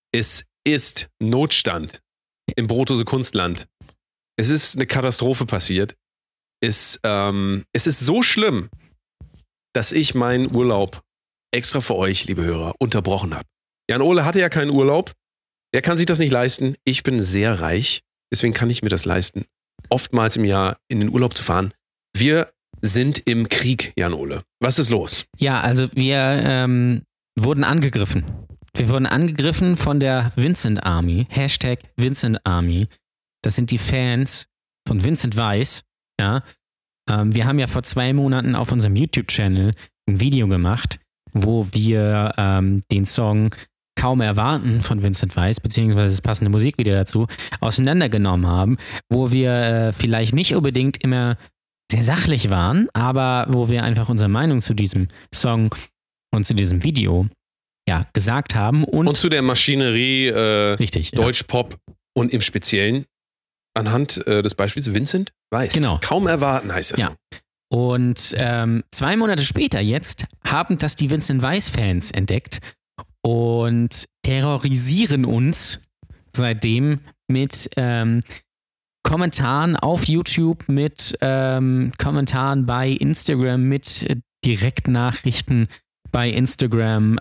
Es ist Notstand im Brotdose Kunstland. Es ist eine Katastrophe passiert. Es ist so schlimm, dass ich meinen Urlaub extra für euch, liebe Hörer, unterbrochen habe. Jan Ole hatte ja keinen Urlaub. Der kann sich das nicht leisten. Ich bin sehr reich. Deswegen kann ich mir das leisten, oftmals im Jahr in den Urlaub zu fahren. Wir sind im Krieg, Jan Ole. Was ist los? Ja, also wir wurden angegriffen. Wir wurden angegriffen von der Vincent Army. Hashtag Vincent Army. Das sind die Fans von Vincent Weiss. Ja. Wir haben ja vor 2 Monaten auf unserem YouTube-Channel ein Video gemacht, wo wir den Song Kaum erwarten von Vincent Weiss, beziehungsweise das passende Musikvideo dazu, auseinandergenommen haben, wo wir vielleicht nicht unbedingt immer sehr sachlich waren, aber wo wir einfach unsere Meinung zu diesem Song und zu diesem Video gesagt haben. Und zu der Maschinerie richtig, Deutschpop und im Speziellen anhand des Beispiels Vincent Weiss. Genau. Kaum erwarten heißt das. Ja. Und 2 Monate später jetzt haben das die Vincent Weiss-Fans entdeckt und terrorisieren uns seitdem mit Kommentaren auf YouTube, mit Kommentaren bei Instagram, mit Direktnachrichten bei Instagram.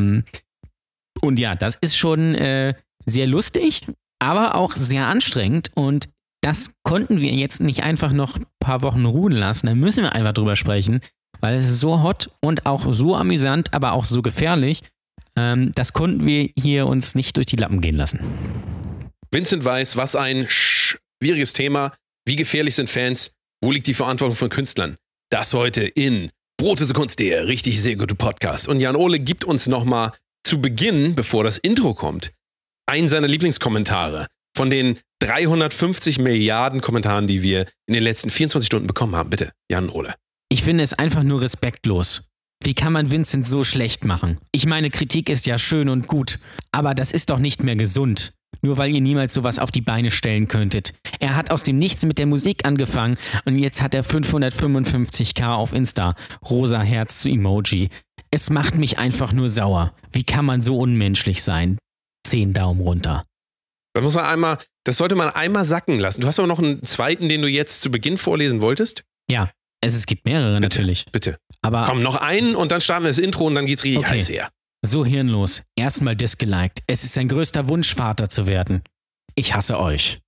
Und ja, das ist schon sehr lustig, aber auch sehr anstrengend. Und das konnten wir jetzt nicht einfach noch ein paar Wochen ruhen lassen. Da müssen wir einfach drüber sprechen, weil es ist so hot und auch so amüsant, aber auch so gefährlich. Das konnten wir hier uns nicht durch die Lappen gehen lassen. Vincent Weiss, was ein schwieriges Thema. Wie gefährlich sind Fans? Wo liegt die Verantwortung von Künstlern? Das heute in Brotdose Kunst, der richtig sehr gute Podcast. Und Jan Ole gibt uns nochmal zu Beginn, bevor das Intro kommt, einen seiner Lieblingskommentare von den 350 Milliarden Kommentaren, die wir in den letzten 24 Stunden bekommen haben. Bitte, Jan Ole. Ich finde es einfach nur respektlos. Wie kann man Vincent so schlecht machen? Ich meine, Kritik ist ja schön und gut, aber das ist doch nicht mehr gesund. Nur weil ihr niemals sowas auf die Beine stellen könntet. Er hat aus dem Nichts mit der Musik angefangen und jetzt hat er 555k auf Insta. Rosa Herz zu Emoji. Es macht mich einfach nur sauer. Wie kann man so unmenschlich sein? 10 Daumen runter. Das sollte man einmal sacken lassen. Du hast aber noch einen zweiten, den du jetzt zu Beginn vorlesen wolltest? Ja, es gibt mehrere natürlich. Bitte. Aber komm, noch einen und dann starten wir das Intro und dann geht's richtig heiß her. So hirnlos. Erstmal disgeliked. Es ist sein größter Wunsch, Vater zu werden. Ich hasse euch.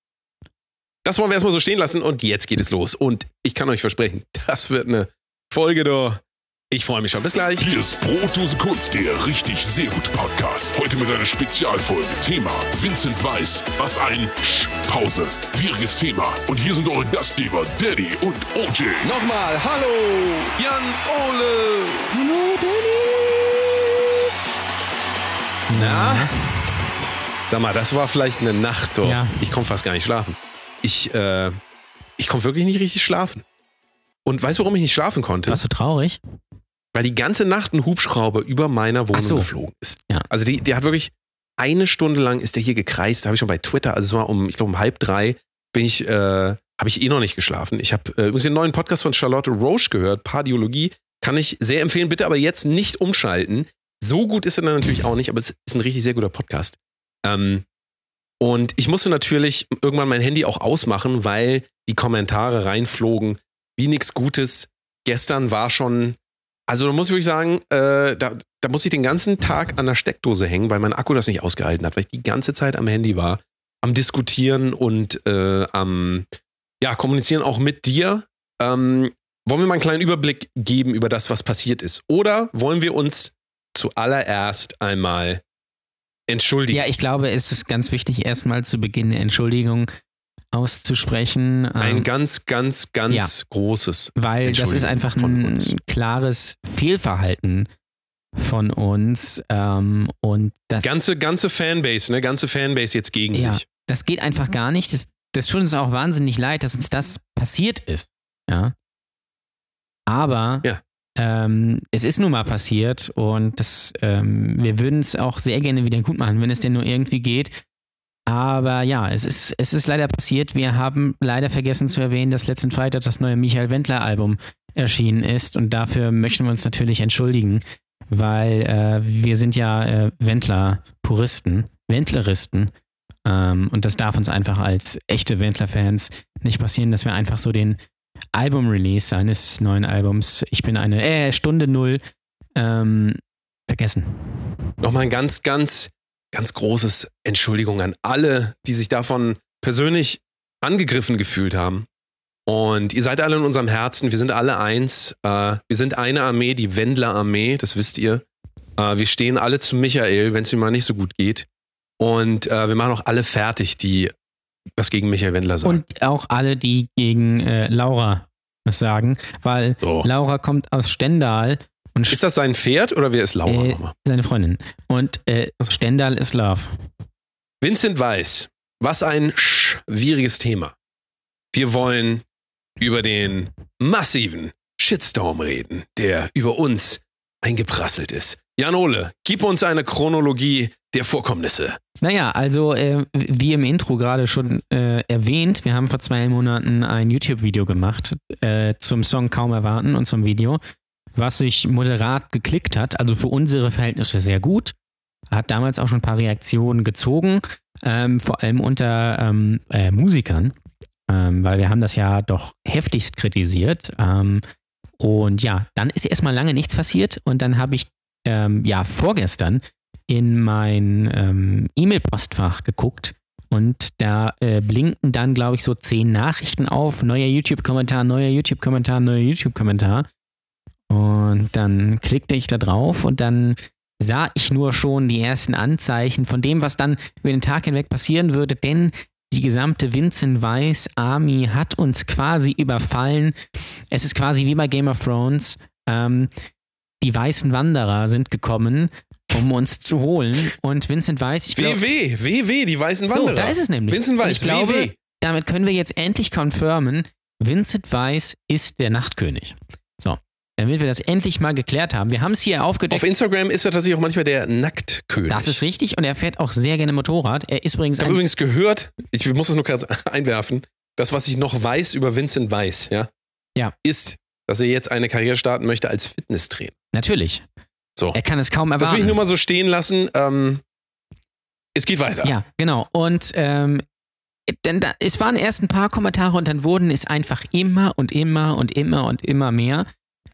Das wollen wir erstmal so stehen lassen und jetzt geht es los. Und ich kann euch versprechen, das wird eine Folge da. Ich freue mich schon. Bis gleich. Hier ist Brotdose Kunst, der richtig sehr gute Podcast. Heute mit einer Spezialfolge. Thema Vincent Weiss. Was ein Pause. Schwieriges Thema. Und hier sind eure Gastgeber Daddy und OJ. Nochmal, hallo, Jan Ole. Hallo, Daddy. Na? Sag mal, das war vielleicht eine Nacht, doch. Ja. Ich komme fast gar nicht schlafen. Ich konnte wirklich nicht richtig schlafen. Und weißt du, warum ich nicht schlafen konnte? Warst du traurig? Weil die ganze Nacht ein Hubschrauber über meiner Wohnung geflogen ist. Ja. Also der hat wirklich 1 Stunde lang ist der hier gekreist. Da habe ich schon bei Twitter, also es war um 2:30 habe ich noch nicht geschlafen. Ich habe übrigens den neuen Podcast von Charlotte Roche gehört, Pardiologie. Kann ich sehr empfehlen, bitte aber jetzt nicht umschalten. So gut ist er dann natürlich auch nicht, aber es ist ein richtig sehr guter Podcast. Und ich musste natürlich irgendwann mein Handy auch ausmachen, weil die Kommentare reinflogen, wie nichts Gutes. Gestern war schon, also da muss ich wirklich sagen, da muss ich den ganzen Tag an der Steckdose hängen, weil mein Akku das nicht ausgehalten hat, weil ich die ganze Zeit am Handy war, am Diskutieren und am Kommunizieren auch mit dir. Wollen wir mal einen kleinen Überblick geben über das, was passiert ist? Oder wollen wir uns zuallererst einmal entschuldigen? Ja, ich glaube, es ist ganz wichtig, erstmal zu Beginn eine Entschuldigung auszusprechen. Ein ganz, ganz, ganz großes. Weil das ist einfach ein klares Fehlverhalten von uns. Und das ganze Fanbase, ne? Ganze Fanbase jetzt gegen sich. Das geht einfach gar nicht. Das tut uns auch wahnsinnig leid, dass uns das passiert ist. Ja. Aber es ist nun mal passiert und wir würden es auch sehr gerne wieder gut machen, wenn es denn nur irgendwie geht. Aber ja, es ist leider passiert. Wir haben leider vergessen zu erwähnen, dass letzten Freitag das neue Michael Wendler-Album erschienen ist und dafür möchten wir uns natürlich entschuldigen, weil wir sind ja Wendler-Puristen Wendleristen. Und das darf uns einfach als echte Wendler-Fans nicht passieren, dass wir einfach so den Album-Release seines neuen Albums, ich bin eine Stunde 0, vergessen. Nochmal ein ganz, ganz, ganz großes Entschuldigung an alle, die sich davon persönlich angegriffen gefühlt haben. Und ihr seid alle in unserem Herzen, wir sind alle eins. Wir sind eine Armee, die Wendler-Armee, das wisst ihr. Wir stehen alle zu Michael, wenn es ihm mal nicht so gut geht. Und wir machen auch alle fertig, die was gegen Michael Wendler sagen. Und auch alle, die gegen Laura was sagen, weil Laura kommt aus Stendal. Und ist das sein Pferd oder wer ist Laura nochmal? Seine Freundin. Und Stendal ist Love. Vincent Weiss, was ein schwieriges Thema. Wir wollen über den massiven Shitstorm reden, der über uns eingeprasselt ist. Jan-Ole, gib uns eine Chronologie der Vorkommnisse. Naja, also wie im Intro gerade schon erwähnt, wir haben vor 2 Monaten ein YouTube-Video gemacht zum Song Kaum Erwarten und zum Video, was sich moderat geklickt hat, also für unsere Verhältnisse sehr gut. Hat damals auch schon ein paar Reaktionen gezogen, vor allem unter Musikern, weil wir haben das ja doch heftigst kritisiert. Und ja, dann ist erstmal lange nichts passiert und dann habe ich vorgestern in mein E-Mail-Postfach geguckt und da blinken dann, glaube ich, so 10 Nachrichten auf, neuer YouTube-Kommentar, neuer YouTube-Kommentar, neuer YouTube-Kommentar. Und dann klickte ich da drauf und dann sah ich nur schon die ersten Anzeichen von dem, was dann über den Tag hinweg passieren würde, denn die gesamte Vincent Weiss Army hat uns quasi überfallen. Es ist quasi wie bei Game of Thrones. Die weißen Wanderer sind gekommen, um uns zu holen. Und Vincent Weiss, ich glaube... WW, die weißen Wanderer. So, da ist es nämlich. Vincent Weiss, ich glaube, damit können wir jetzt endlich confirmen, Vincent Weiss ist der Nachtkönig. So, damit wir das endlich mal geklärt haben. Wir haben es hier aufgedeckt. Auf Instagram ist er tatsächlich auch manchmal der Nacktkönig. Das ist richtig und er fährt auch sehr gerne Motorrad. Er ist übrigens ich habe übrigens gehört, ich muss es nur gerade einwerfen, das, was ich noch weiß über Vincent Weiss, ist, dass er jetzt eine Karriere starten möchte als Fitnesstrainer. Natürlich. So. Er kann es kaum erwarten. Das will ich nur mal so stehen lassen. Es geht weiter. Ja, genau. Und es waren erst ein paar Kommentare und dann wurden es einfach immer und immer und immer und immer mehr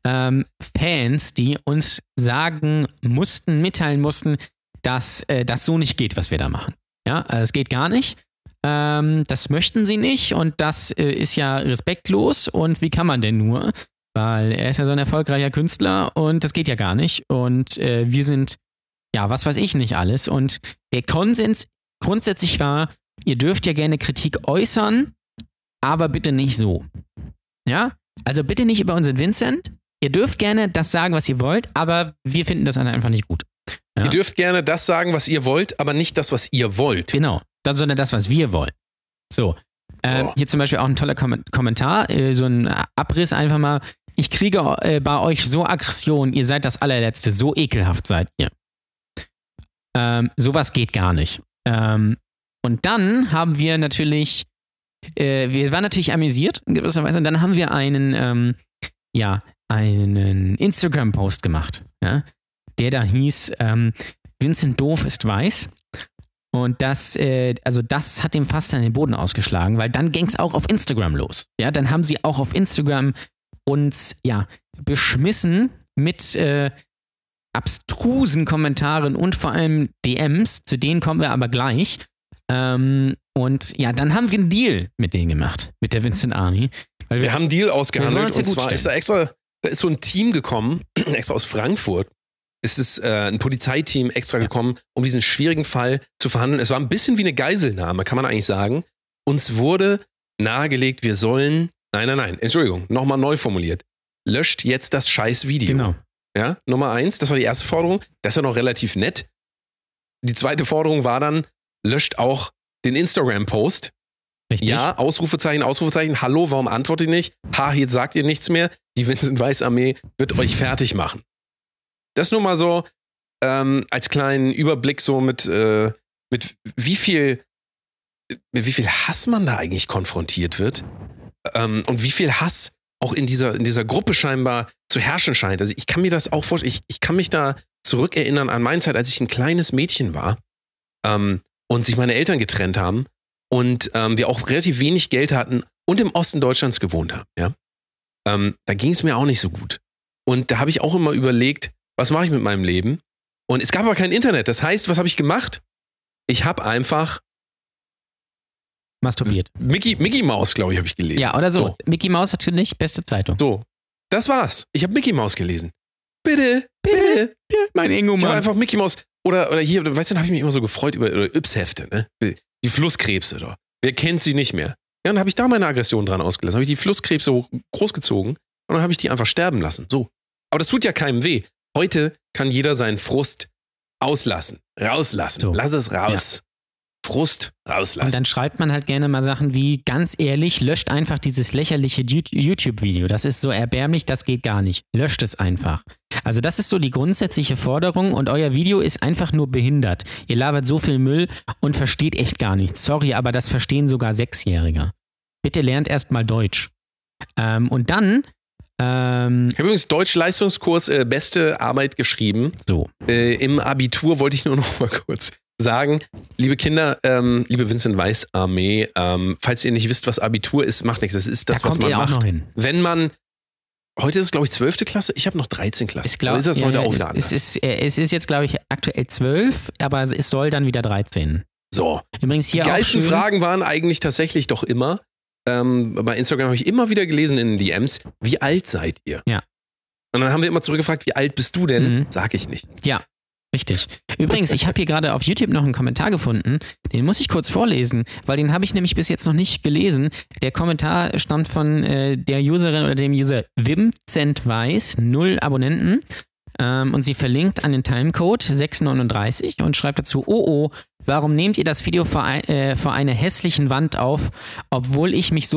Fans, die uns mitteilen mussten, dass das so nicht geht, was wir da machen. Ja, es geht gar nicht. Das möchten sie nicht und das ist ja respektlos und wie kann man denn nur? Weil er ist ja so ein erfolgreicher Künstler und das geht ja gar nicht und wir sind, was weiß ich nicht alles und der Konsens grundsätzlich war, ihr dürft ja gerne Kritik äußern, aber bitte nicht so. Ja, also bitte nicht über unseren Vincent. Ihr dürft gerne das sagen, was ihr wollt, aber wir finden das einfach nicht gut. Ja? Ihr dürft gerne das sagen, was ihr wollt, aber nicht das, was ihr wollt. Genau, sondern das, was wir wollen. So, hier zum Beispiel auch ein toller Kommentar, so ein Abriss einfach mal. Ich kriege bei euch so Aggression, ihr seid das allerletzte, so ekelhaft seid ihr. Sowas geht gar nicht. Und dann haben wir natürlich, wir waren natürlich amüsiert in gewisser Weise, und dann haben wir einen Instagram-Post gemacht, ja, der da hieß, Vincent Doof ist weiß. Und das hat dem fast an den Boden ausgeschlagen, weil dann ging es auch auf Instagram los. Ja, dann haben sie auch auf Instagram uns, beschmissen mit abstrusen Kommentaren und vor allem DMs, zu denen kommen wir aber gleich. Und ja, dann haben wir einen Deal mit denen gemacht, mit der Vincent Army. Weil wir haben einen Deal ausgehandelt und zwar ist da ist so ein Team gekommen, extra aus Frankfurt. Es ist ein Polizeiteam extra gekommen, um diesen schwierigen Fall zu verhandeln. Es war ein bisschen wie eine Geiselnahme, kann man eigentlich sagen. Uns wurde nahegelegt, wir sollen, nein, Entschuldigung, nochmal neu formuliert. Löscht jetzt das scheiß Video. Genau. Ja, Nummer 1, das war die erste Forderung. Das ist ja noch relativ nett. Die zweite Forderung war dann, löscht auch den Instagram-Post. Richtig. Ja, Ausrufezeichen, hallo, warum antwortet ihr nicht? Jetzt sagt ihr nichts mehr. Die Vincent Weiss Armee wird euch fertig machen. Das nur mal so als kleinen Überblick so mit wie viel Hass man da eigentlich konfrontiert wird und wie viel Hass auch in dieser Gruppe scheinbar zu herrschen scheint. Also ich kann mir das auch vorstellen, ich kann mich da zurückerinnern an meine Zeit, als ich ein kleines Mädchen war und sich meine Eltern getrennt haben und wir auch relativ wenig Geld hatten und im Osten Deutschlands gewohnt haben, ja, da ging es mir auch nicht so gut. Und da habe ich auch immer überlegt, was mache ich mit meinem Leben? Und es gab aber kein Internet. Das heißt, was habe ich gemacht? Ich habe einfach masturbiert. Mickey Mouse, glaube ich, habe ich gelesen. Ja, oder so. Mickey Mouse natürlich, beste Zeitung. So, das war's. Ich habe Mickey Mouse gelesen. Bitte. Mein Ingo, Ich habe Mann. einfach Mickey Mouse. Oder hier, weißt du, dann habe ich mich immer so gefreut über Yps-Hefte, ne? Die Flusskrebse da. Wer kennt sie nicht mehr? Ja, dann habe ich da meine Aggression dran ausgelassen. Habe ich die Flusskrebse großgezogen und dann habe ich die einfach sterben lassen. So. Aber das tut ja keinem weh. Heute kann jeder seinen Frust rauslassen. So. Lass es raus. Frust rauslassen. Und dann schreibt man halt gerne mal Sachen wie, ganz ehrlich, löscht einfach dieses lächerliche YouTube-Video. Das ist so erbärmlich, das geht gar nicht. Löscht es einfach. Also das ist so die grundsätzliche Forderung und euer Video ist einfach nur behindert. Ihr labert so viel Müll und versteht echt gar nichts. Sorry, aber das verstehen sogar Sechsjährige. Bitte lernt erst mal Deutsch. Und dann ich habe übrigens Deutsch-Leistungskurs beste Arbeit geschrieben. so. Im Abitur wollte ich nur noch mal kurz sagen, liebe Kinder, liebe Vincent Weiss Armee, falls ihr nicht wisst, was Abitur ist, macht nichts. Das ist das, Da was kommt man ihr auch macht. noch hin. Wenn man, heute ist es, glaube ich, 12. Klasse, ich habe noch 13 Klasse. Ich glaub, Oder ist das heute auch wieder anders? es ist jetzt, glaube ich, aktuell 12, aber es soll dann wieder 13. So. Übrigens Die hier auch geilsten schön, Fragen waren eigentlich tatsächlich doch immer, bei Instagram habe ich immer wieder gelesen in den DMs, wie alt seid ihr? Ja. Und dann haben wir immer zurückgefragt, wie alt bist du denn? Mhm. Sag ich nicht. Ja, richtig. Übrigens, ich habe hier gerade auf YouTube noch einen Kommentar gefunden, den muss ich kurz vorlesen, weil den habe ich nämlich bis jetzt noch nicht gelesen. Der Kommentar stammt von der Userin oder dem User Vincent 0 Abonnenten und sie verlinkt an den Timecode 639 und schreibt dazu, oh, warum nehmt ihr das Video vor einer hässlichen Wand auf, obwohl ich mich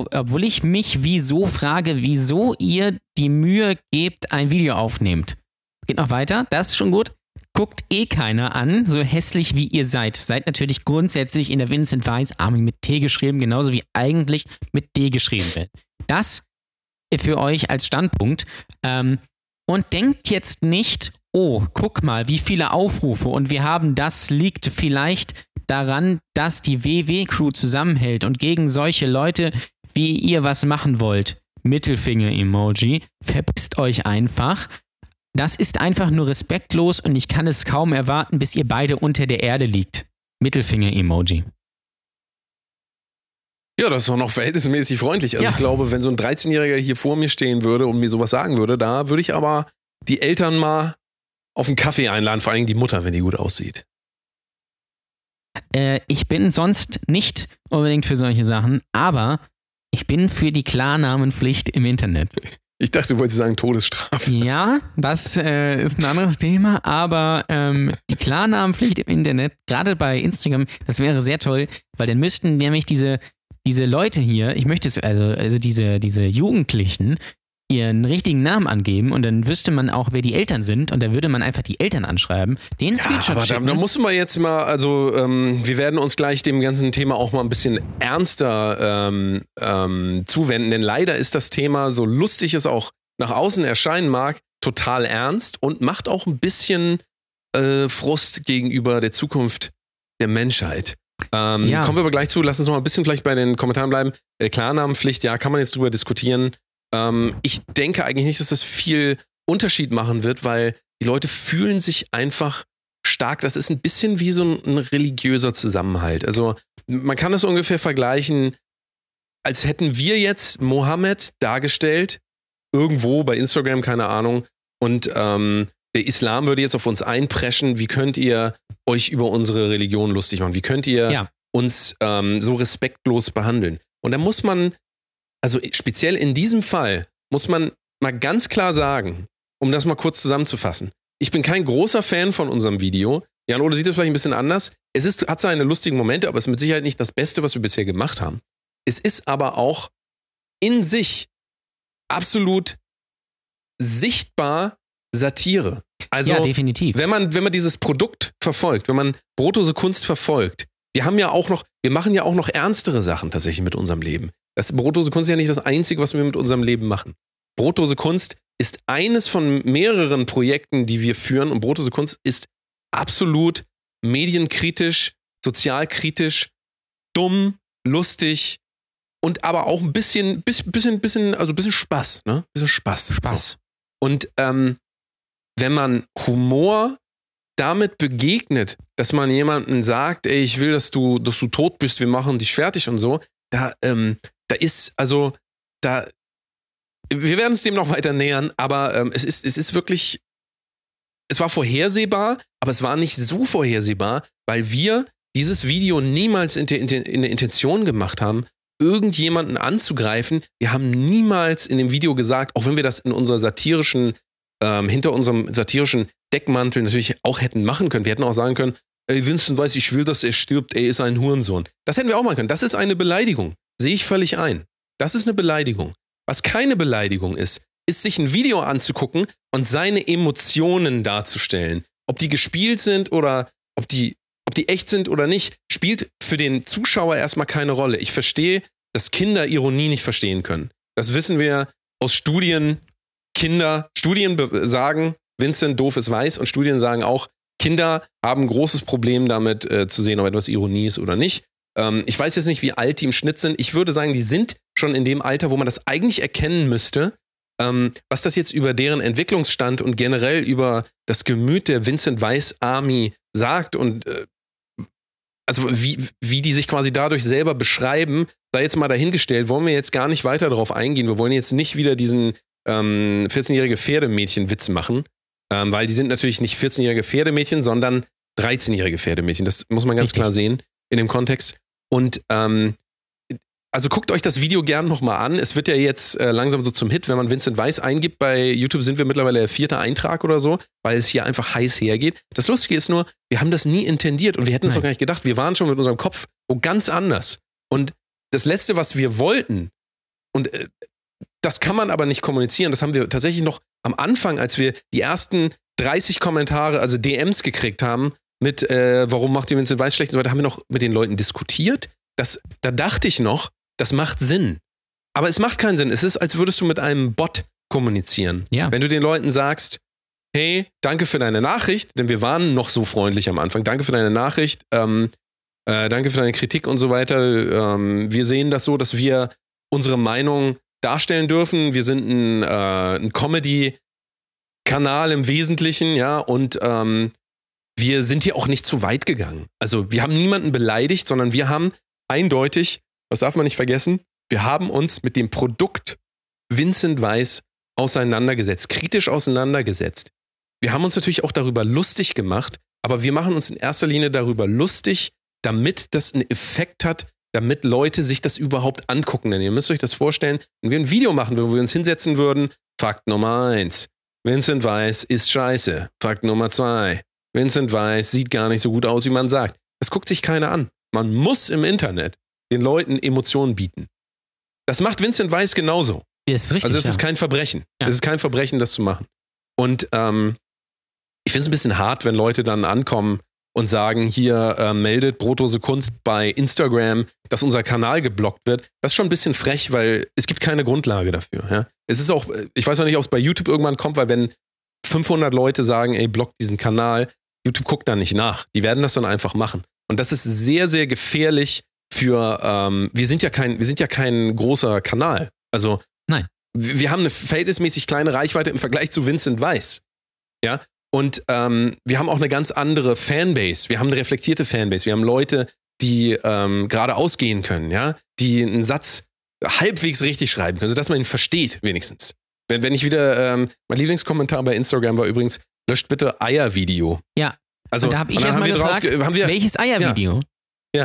wieso frage, wieso ihr die Mühe gebt, ein Video aufnehmt. Geht noch weiter, das ist schon gut. Guckt keiner an, so hässlich wie ihr seid. Seid natürlich grundsätzlich in der Vincent Weiss Army mit T geschrieben, genauso wie eigentlich mit D geschrieben wird. Das für euch als Standpunkt. Und denkt jetzt nicht, oh, guck mal, wie viele Aufrufe und wir haben das, liegt vielleicht daran, dass die WW-Crew zusammenhält und gegen solche Leute, wie ihr was machen wollt. Mittelfinger-Emoji. Verpisst euch einfach. Das ist einfach nur respektlos und ich kann es kaum erwarten, bis ihr beide unter der Erde liegt. Mittelfinger-Emoji. Ja, das ist doch noch verhältnismäßig freundlich. Also Ja. ich glaube, wenn so ein 13-Jähriger hier vor mir stehen würde und mir sowas sagen würde, da würde ich aber die Eltern mal auf einen Kaffee einladen, vor allem die Mutter, wenn die gut aussieht. Ich bin sonst nicht unbedingt für solche Sachen, aber ich bin für die Klarnamenpflicht im Internet. Ich dachte, du wolltest sagen Todesstrafe. Ja, das ist ein anderes Thema, aber die Klarnamenpflicht im Internet, gerade bei Instagram, das wäre sehr toll, weil dann müssten nämlich diese Leute hier, ich möchte es, also diese Jugendlichen, ihren richtigen Namen angeben und dann wüsste man auch, wer die Eltern sind und dann würde man einfach die Eltern anschreiben, den Screenshot aber schicken. da musst du mal jetzt mal, also wir werden uns gleich dem ganzen Thema auch mal ein bisschen ernster zuwenden, denn leider ist das Thema, so lustig es auch nach außen erscheinen mag, total ernst und macht auch ein bisschen Frust gegenüber der Zukunft der Menschheit. Kommen wir aber gleich zu, lass uns noch mal ein bisschen gleich bei den Kommentaren bleiben. Klarnamenpflicht, ja, kann man jetzt drüber diskutieren. Ich denke eigentlich nicht, dass das viel Unterschied machen wird, weil die Leute fühlen sich einfach stark. Das ist ein bisschen wie so ein religiöser Zusammenhalt. Also man kann das ungefähr vergleichen, als hätten wir jetzt Mohammed dargestellt, irgendwo bei Instagram, keine Ahnung, und der Islam würde jetzt auf uns einpreschen. Wie könnt ihr euch über unsere Religion lustig machen? Wie könnt ihr uns so respektlos behandeln? Und da muss man, also speziell in diesem Fall, muss man mal ganz klar sagen, um das mal kurz zusammenzufassen. Ich bin kein großer Fan von unserem Video. Jan-Ole sieht es vielleicht ein bisschen anders. Hat seine lustigen Momente, aber es ist mit Sicherheit nicht das Beste, was wir bisher gemacht haben. Es ist aber auch in sich absolut sichtbar Satire. Also, ja, definitiv. Wenn man dieses Produkt verfolgt, wenn man Brotdose Kunst verfolgt, wir machen ja auch noch ernstere Sachen tatsächlich mit unserem Leben. Das Brotdose Kunst ist ja nicht das Einzige, was wir mit unserem Leben machen. Brotdose Kunst ist eines von mehreren Projekten, die wir führen und Brotdose Kunst ist absolut medienkritisch, sozialkritisch, dumm, lustig und aber auch ein bisschen Spaß, ne? Bisschen Spaß. So. Und wenn man Humor damit begegnet, dass man jemandem sagt, ey, ich will, dass du tot bist, wir machen dich fertig und so, wir werden uns dem noch weiter nähern, aber es ist wirklich, es war vorhersehbar, aber es war nicht so vorhersehbar, weil wir dieses Video niemals in der Intention gemacht haben, irgendjemanden anzugreifen. Wir haben niemals in dem Video gesagt, auch wenn wir das in unserer hinter unserem satirischen Deckmantel natürlich auch hätten machen können. Wir hätten auch sagen können, ey, Vincent Weiss, ich will, dass er stirbt, er ist ein Hurensohn. Das hätten wir auch machen können. Das ist eine Beleidigung. Sehe ich völlig ein. Das ist eine Beleidigung. Was keine Beleidigung ist sich ein Video anzugucken und seine Emotionen darzustellen. Ob die gespielt sind oder ob die echt sind oder nicht, spielt für den Zuschauer erstmal keine Rolle. Ich verstehe, dass Kinder Ironie nicht verstehen können. Das wissen wir aus Studien. Studien sagen, Vincent doof ist weiß, und Studien sagen auch, Kinder haben ein großes Problem damit zu sehen, ob etwas Ironie ist oder nicht. Ich weiß jetzt nicht, wie alt die im Schnitt sind. Ich würde sagen, die sind schon in dem Alter, wo man das eigentlich erkennen müsste. Was das jetzt über deren Entwicklungsstand und generell über das Gemüt der Vincent Weiss Army sagt und also wie die sich quasi dadurch selber beschreiben, sei jetzt mal dahingestellt, wollen wir jetzt gar nicht weiter darauf eingehen. Wir wollen jetzt nicht wieder diesen 14-jährige Pferdemädchen-Witz machen, weil die sind natürlich nicht 14-jährige Pferdemädchen, sondern 13-jährige Pferdemädchen. Das muss man ganz klar sehen in dem Kontext. Und also guckt euch das Video gern nochmal an. Es wird ja jetzt langsam so zum Hit, wenn man Vincent Weiss eingibt. Bei YouTube sind wir mittlerweile der 4. Eintrag oder so, weil es hier einfach heiß hergeht. Das Lustige ist nur, wir haben das nie intendiert und wir hätten es doch gar nicht gedacht. Wir waren schon mit unserem Kopf wo ganz anders. Und das Letzte, was wir wollten, und das kann man aber nicht kommunizieren, das haben wir tatsächlich noch am Anfang, als wir die ersten 30 Kommentare, also DMs gekriegt haben, mit warum macht ihr Vincent Weiss schlecht und so weiter, haben wir noch mit den Leuten diskutiert. Da dachte ich noch, das macht Sinn. Aber es macht keinen Sinn. Es ist, als würdest du mit einem Bot kommunizieren. Ja. Wenn du den Leuten sagst, hey, danke für deine Nachricht, denn wir waren noch so freundlich am Anfang, danke für deine Nachricht, danke für deine Kritik und so weiter. Wir sehen das so, dass wir unsere Meinung darstellen dürfen. Wir sind ein Comedy-Kanal im Wesentlichen, ja, und wir sind hier auch nicht zu weit gegangen. Also wir haben niemanden beleidigt, sondern wir haben eindeutig, das darf man nicht vergessen, wir haben uns mit dem Produkt Vincent Weiss auseinandergesetzt, kritisch auseinandergesetzt. Wir haben uns natürlich auch darüber lustig gemacht, aber wir machen uns in erster Linie darüber lustig, damit das einen Effekt hat, damit Leute sich das überhaupt angucken. Denn ihr müsst euch das vorstellen, wenn wir ein Video machen würden, wo wir uns hinsetzen würden, Fakt Nummer 1, Vincent Weiss ist scheiße. Fakt Nummer 2, Vincent Weiss sieht gar nicht so gut aus, wie man sagt. Das guckt sich keiner an. Man muss im Internet den Leuten Emotionen bieten. Das macht Vincent Weiss genauso. Ist richtig, also es ist kein Verbrechen. Es ist kein Verbrechen, das zu machen. Und ich finde es ein bisschen hart, wenn Leute dann ankommen und sagen, hier meldet Brotdose Kunst bei Instagram, dass unser Kanal geblockt wird. Das ist schon ein bisschen frech, weil es gibt keine Grundlage dafür. Ja? Es ist auch, ich weiß auch nicht, ob es bei YouTube irgendwann kommt, weil wenn 500 Leute sagen, ey, blockt diesen Kanal, YouTube guckt da nicht nach. Die werden das dann einfach machen. Und das ist sehr, sehr gefährlich für, wir sind ja kein großer Kanal. Also, nein. Wir haben eine verhältnismäßig kleine Reichweite im Vergleich zu Vincent Weiss. Ja, und wir haben auch eine ganz andere Fanbase. Wir haben eine reflektierte Fanbase. Wir haben Leute, die geradeaus gehen können, ja, die einen Satz halbwegs richtig schreiben können, sodass man ihn versteht, wenigstens. Wenn ich wieder, mein Lieblingskommentar bei Instagram war übrigens, löscht bitte Eiervideo. Ja. Also, und da habe ich erstmal gefragt, welches Eiervideo? Ja.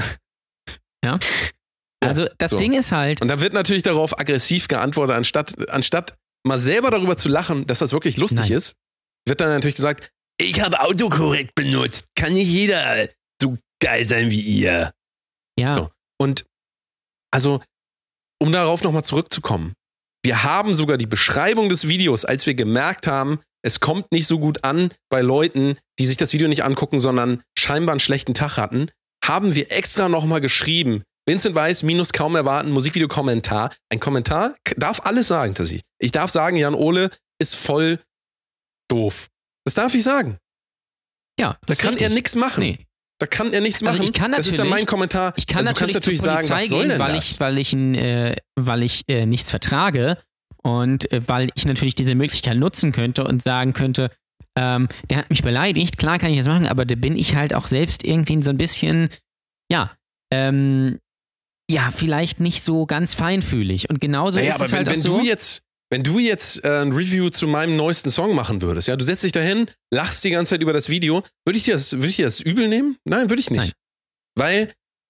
Ja. Also das Ding ist halt. Und da wird natürlich darauf aggressiv geantwortet, anstatt mal selber darüber zu lachen, dass das wirklich lustig ist, wird dann natürlich gesagt, ich habe Autokorrekt benutzt. Kann nicht jeder so geil sein wie ihr. Ja. So. Und also, um darauf nochmal zurückzukommen, wir haben sogar die Beschreibung des Videos, als wir gemerkt haben, es kommt nicht so gut an bei Leuten, die sich das Video nicht angucken, sondern scheinbar einen schlechten Tag hatten, haben wir extra nochmal geschrieben, Vincent Weiss minus kaum erwarten, Musikvideo-Kommentar. Ein Kommentar darf alles sagen, Tassi. Ich darf sagen, Jan Ole ist voll doof. Das darf ich sagen. Ja, da kann er nichts machen. Nee. Da kann er nichts machen. Also ich kann das ist dann mein Kommentar. Ich kann also natürlich zur Polizei gehen, weil ich nichts vertrage und weil ich natürlich diese Möglichkeit nutzen könnte und sagen könnte, der hat mich beleidigt, klar kann ich das machen, aber da bin ich halt auch selbst irgendwie so ein bisschen, vielleicht nicht so ganz feinfühlig. Und genauso ist es halt auch so. Wenn du jetzt ein Review zu meinem neuesten Song machen würdest, ja, du setzt dich dahin, lachst die ganze Zeit über das Video, würde ich dir das übel nehmen? Nein, würde ich nicht. Nein.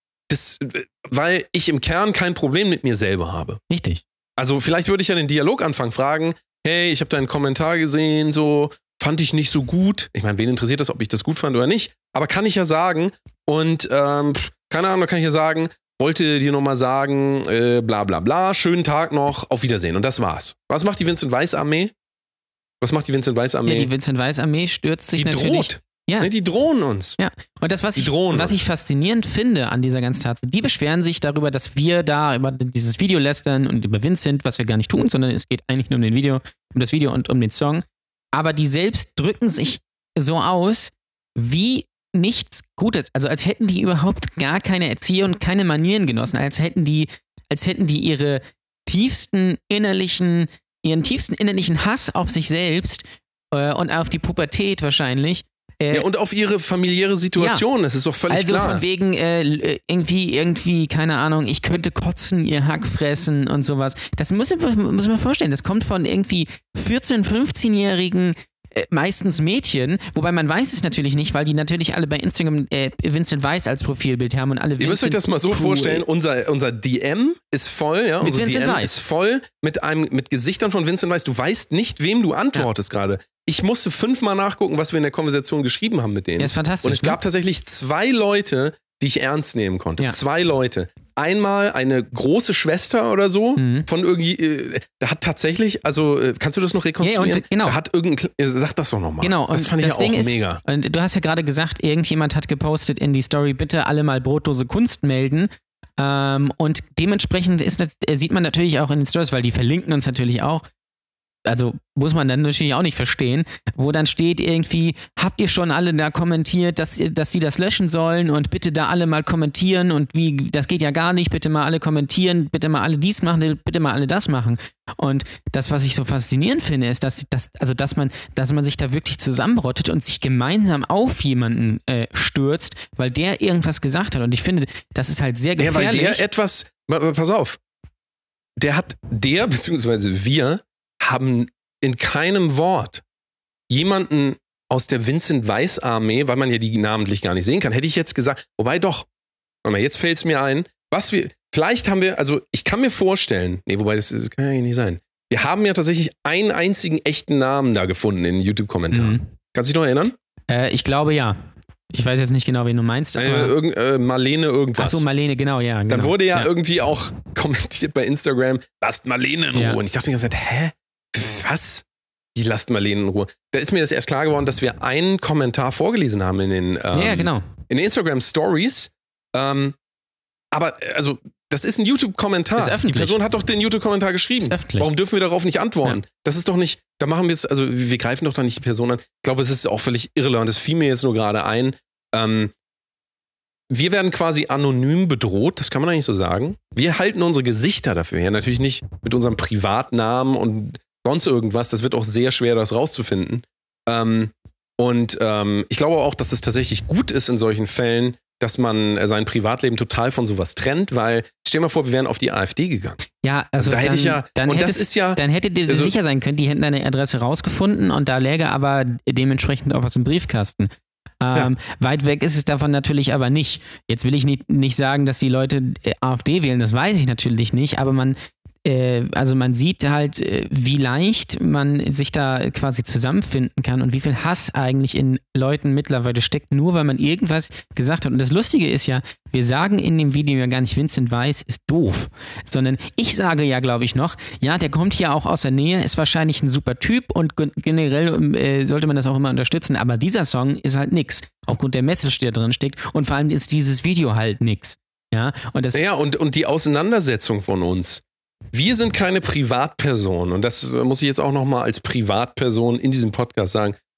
Weil ich im Kern kein Problem mit mir selber habe. Richtig. Also vielleicht würde ich ja den Dialog anfangen, fragen, hey, ich habe deinen Kommentar gesehen, so, fand ich nicht so gut. Ich meine, wen interessiert das, ob ich das gut fand oder nicht? Aber kann ich ja sagen und, keine Ahnung, da kann ich ja sagen, wollte dir nochmal sagen, bla bla bla, schönen Tag noch, auf Wiedersehen. Und das war's. Was macht die Vincent-Weiss-Armee? Ja, die Vincent-Weiss-Armee stürzt sich natürlich. Die droht. Ja. Ne, die drohen uns. Ja, und das, was ich faszinierend finde an dieser ganzen Tatsache, die beschweren sich darüber, dass wir da über dieses Video lästern und über Vincent, was wir gar nicht tun, sondern es geht eigentlich nur um das Video und um den Song. Aber die selbst drücken sich so aus, wie nichts Gutes, also als hätten die überhaupt gar keine Erziehung und keine Manieren genossen, als hätten die ihren tiefsten innerlichen Hass auf sich selbst und auf die Pubertät wahrscheinlich. Und auf ihre familiäre Situation, das ist doch völlig klar. Also von wegen irgendwie, keine Ahnung, ich könnte kotzen, ihr Hack fressen und sowas. Das muss man vorstellen, das kommt von irgendwie 14-, 15-jährigen meistens Mädchen, wobei man weiß es natürlich nicht, weil die natürlich alle bei Instagram Vincent Weiss als Profilbild haben und alle Vincent. Ihr müsst euch das mal so vorstellen, unser DM ist voll, ja, mit unser Vincent DM Weiss. ist voll mit Gesichtern von Vincent Weiss. Du weißt nicht, wem du antwortest gerade. Ich musste 5-mal nachgucken, was wir in der Konversation geschrieben haben mit denen. Ja, ist fantastisch. Und es gab tatsächlich 2 Leute, die ich ernst nehmen konnte. Ja. 2 Leute. Einmal eine große Schwester oder so von irgendwie, da hat tatsächlich, also kannst du das noch rekonstruieren? Ja, und, genau. Da hat sag das doch nochmal. Genau, und das fand ich das ja auch Ding mega. Und du hast ja gerade gesagt, irgendjemand hat gepostet in die Story, bitte alle mal brotlose Kunst melden. Und dementsprechend sieht man natürlich auch in den Stories, weil die verlinken uns natürlich auch. Also muss man dann natürlich auch nicht verstehen, wo dann steht irgendwie, habt ihr schon alle da kommentiert, dass sie das löschen sollen und bitte da alle mal kommentieren und das geht ja gar nicht, bitte mal alle kommentieren, bitte mal alle dies machen, bitte mal alle das machen. Und das, was ich so faszinierend finde, ist, dass man sich da wirklich zusammenrottet und sich gemeinsam auf jemanden stürzt, weil der irgendwas gesagt hat. Und ich finde, das ist halt sehr gefährlich. Ja, weil pass auf, beziehungsweise wir haben in keinem Wort jemanden aus der Vincent-Weiss-Armee, weil man ja die namentlich gar nicht sehen kann, hätte ich jetzt gesagt, wobei doch, jetzt fällt es mir ein, vielleicht haben wir, also ich kann mir vorstellen, das kann ja nicht sein, wir haben ja tatsächlich einen einzigen echten Namen da gefunden in den YouTube-Kommentaren. Kannst du dich noch erinnern? Ich glaube ja. Ich weiß jetzt nicht genau, wen du meinst. Marlene irgendwas. Ach so, Marlene, genau, ja. Genau. Dann wurde ja irgendwie auch kommentiert bei Instagram, lasst Marlene in Ruhe. Ja. Und ich dachte mir gesagt, was? Die lasst Marlene in Ruhe. Da ist mir das erst klar geworden, dass wir einen Kommentar vorgelesen haben in den, in den Instagram Stories. Aber also, das ist ein YouTube-Kommentar. Ist öffentlich. Die Person hat doch den YouTube-Kommentar geschrieben. Ist öffentlich. Warum dürfen wir darauf nicht antworten? Ja. Das ist doch nicht, da machen wir jetzt, also wir greifen doch da nicht die Person an. Ich glaube, es ist auch völlig irrelevant. Das fiel mir jetzt nur gerade ein. Wir werden quasi anonym bedroht, das kann man eigentlich so sagen. Wir halten unsere Gesichter dafür her. Natürlich nicht mit unserem Privatnamen und sonst irgendwas. Das wird auch sehr schwer, das rauszufinden. Ich glaube auch, dass es tatsächlich gut ist in solchen Fällen, dass man sein Privatleben total von sowas trennt, weil, stell dir mal vor, wir wären auf die AfD gegangen. Ja, also da hätte ich dann hättet ihr sicher sein können, die hätten deine Adresse rausgefunden und da läge aber dementsprechend auch was im Briefkasten. Weit weg ist es davon natürlich aber nicht. Jetzt will ich nicht sagen, dass die Leute AfD wählen, das weiß ich natürlich nicht, aber man sieht halt, wie leicht man sich da quasi zusammenfinden kann und wie viel Hass eigentlich in Leuten mittlerweile steckt, nur weil man irgendwas gesagt hat. Und das Lustige ist ja, wir sagen in dem Video ja gar nicht, Vincent Weiss ist doof, sondern ich sage ja, glaube ich noch, ja, der kommt hier auch aus der Nähe, ist wahrscheinlich ein super Typ und generell sollte man das auch immer unterstützen, aber dieser Song ist halt nix, aufgrund der Message, die da drin steckt und vor allem ist dieses Video halt nix. Ja, und die Auseinandersetzung von uns. Wir sind keine Privatperson und das muss ich jetzt auch nochmal als Privatperson in diesem Podcast sagen.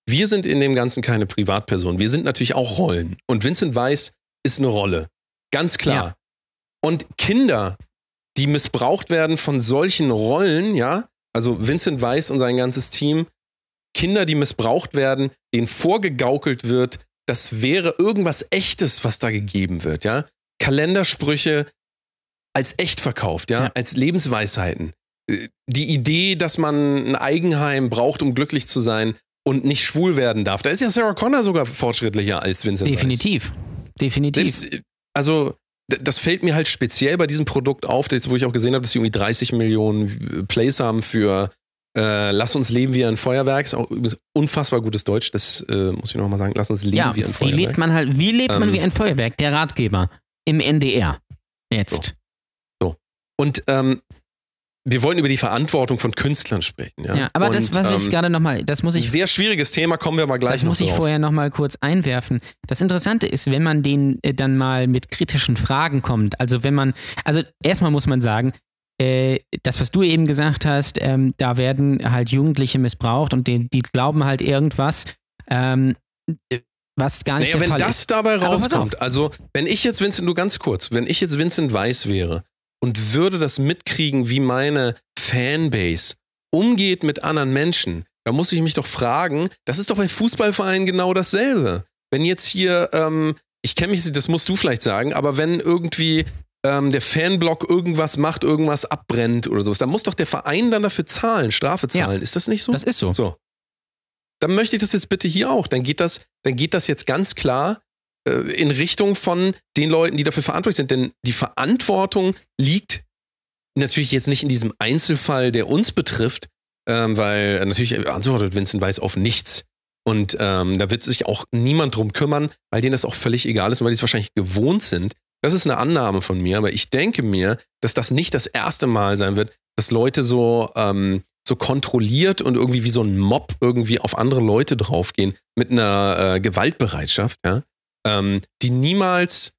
wir sind in dem Ganzen keine Privatperson. Wir sind natürlich auch Rollen. Und Vincent Weiss ist eine Rolle. Ganz klar. Ja. Und Kinder, die missbraucht werden von solchen Rollen, ja, also Vincent Weiss und sein ganzes Team, Kinder, die missbraucht werden, denen vorgegaukelt wird, das wäre irgendwas Echtes, was da gegeben wird, ja. Kalendersprüche als echt verkauft, ja, als Lebensweisheiten. Die Idee, dass man ein Eigenheim braucht, um glücklich zu sein und nicht schwul werden darf. Da ist ja Sarah Connor sogar fortschrittlicher als Vincent Definitiv. Weiss. Definitiv. Also, das fällt mir halt speziell bei diesem Produkt auf, wo ich auch gesehen habe, dass sie irgendwie 30 Millionen Plays haben für Lass uns leben wie ein Feuerwerk. Ist auch übrigens unfassbar gutes Deutsch, das muss ich nochmal sagen. Lass uns leben wie ein Feuerwerk. Wie lebt man wie ein Feuerwerk? Der Ratgeber im NDR. Jetzt. So. Und wir wollen über die Verantwortung von Künstlern sprechen. Ja, aber das, was ich gerade nochmal, das muss ich... Sehr schwieriges Thema, kommen wir mal gleich noch drauf. Das muss ich vorher nochmal kurz einwerfen. Das Interessante ist, wenn man denen dann mal mit kritischen Fragen kommt, also erstmal muss man sagen, das, was du eben gesagt hast, da werden halt Jugendliche missbraucht und die glauben halt irgendwas, was gar nicht der Fall ist. Wenn das dabei rauskommt, also wenn ich jetzt Vincent Weiss wäre und würde das mitkriegen, wie meine Fanbase umgeht mit anderen Menschen, da muss ich mich doch fragen, das ist doch bei Fußballvereinen genau dasselbe. Wenn jetzt hier, ich kenne mich, das musst du vielleicht sagen, aber wenn irgendwie der Fanblock irgendwas macht, irgendwas abbrennt oder sowas, dann muss doch der Verein dann dafür zahlen, Strafe zahlen. Ja, ist das nicht so? Das ist so. Dann möchte ich das jetzt bitte hier auch. Dann geht das jetzt ganz klar in Richtung von den Leuten, die dafür verantwortlich sind. Denn die Verantwortung liegt natürlich jetzt nicht in diesem Einzelfall, der uns betrifft, weil natürlich antwortet Vincent Weiss auf nichts. Und da wird sich auch niemand drum kümmern, weil denen das auch völlig egal ist und weil die es wahrscheinlich gewohnt sind. Das ist eine Annahme von mir, aber ich denke mir, dass das nicht das erste Mal sein wird, dass Leute so kontrolliert und irgendwie wie so ein Mob irgendwie auf andere Leute draufgehen mit einer Gewaltbereitschaft, ja, die niemals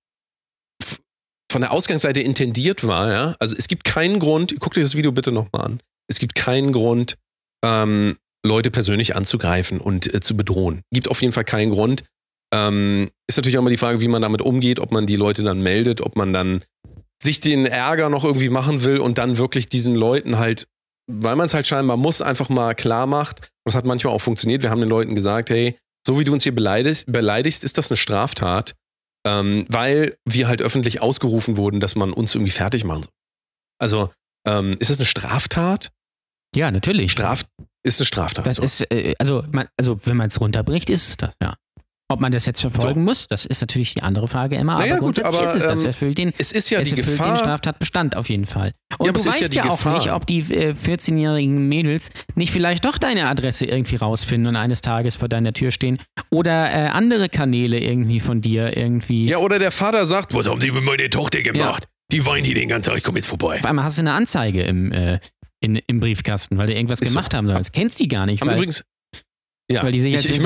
von der Ausgangsseite intendiert war, ja. Also es gibt keinen Grund, guck dir das Video bitte nochmal an, es gibt keinen Grund, Leute persönlich anzugreifen und zu bedrohen. Gibt auf jeden Fall keinen Grund. Ist natürlich auch immer die Frage, wie man damit umgeht, ob man die Leute dann meldet, ob man dann sich den Ärger noch irgendwie machen will und dann wirklich diesen Leuten halt, weil man es halt scheinbar muss, einfach mal klar macht. Das hat manchmal auch funktioniert. Wir haben den Leuten gesagt, hey, so wie du uns hier beleidigst, ist das eine Straftat, weil wir halt öffentlich ausgerufen wurden, dass man uns irgendwie fertig machen soll. Also, ist das eine Straftat? Ja, natürlich. Ist eine Straftat. Das ist, wenn man es runterbricht, ist es das, ja. Ob man das jetzt verfolgen muss, das ist natürlich die andere Frage immer. Naja, aber grundsätzlich ist es das. Es ist ja die Gefahr. Es erfüllt den Straftatbestand auf jeden Fall. Und du weißt ja auch nicht, ob die 14-jährigen Mädels nicht vielleicht doch deine Adresse irgendwie rausfinden und eines Tages vor deiner Tür stehen. Oder andere Kanäle irgendwie von dir irgendwie. Ja, oder der Vater sagt, was haben die mit meiner Tochter gemacht? Ja. Die weint hier den ganzen Tag, ich komme jetzt vorbei. Auf einmal hast du eine Anzeige im Briefkasten, weil die irgendwas gemacht haben sollen. Das kennst du gar nicht. Übrigens, ja. Weil die sich jetzt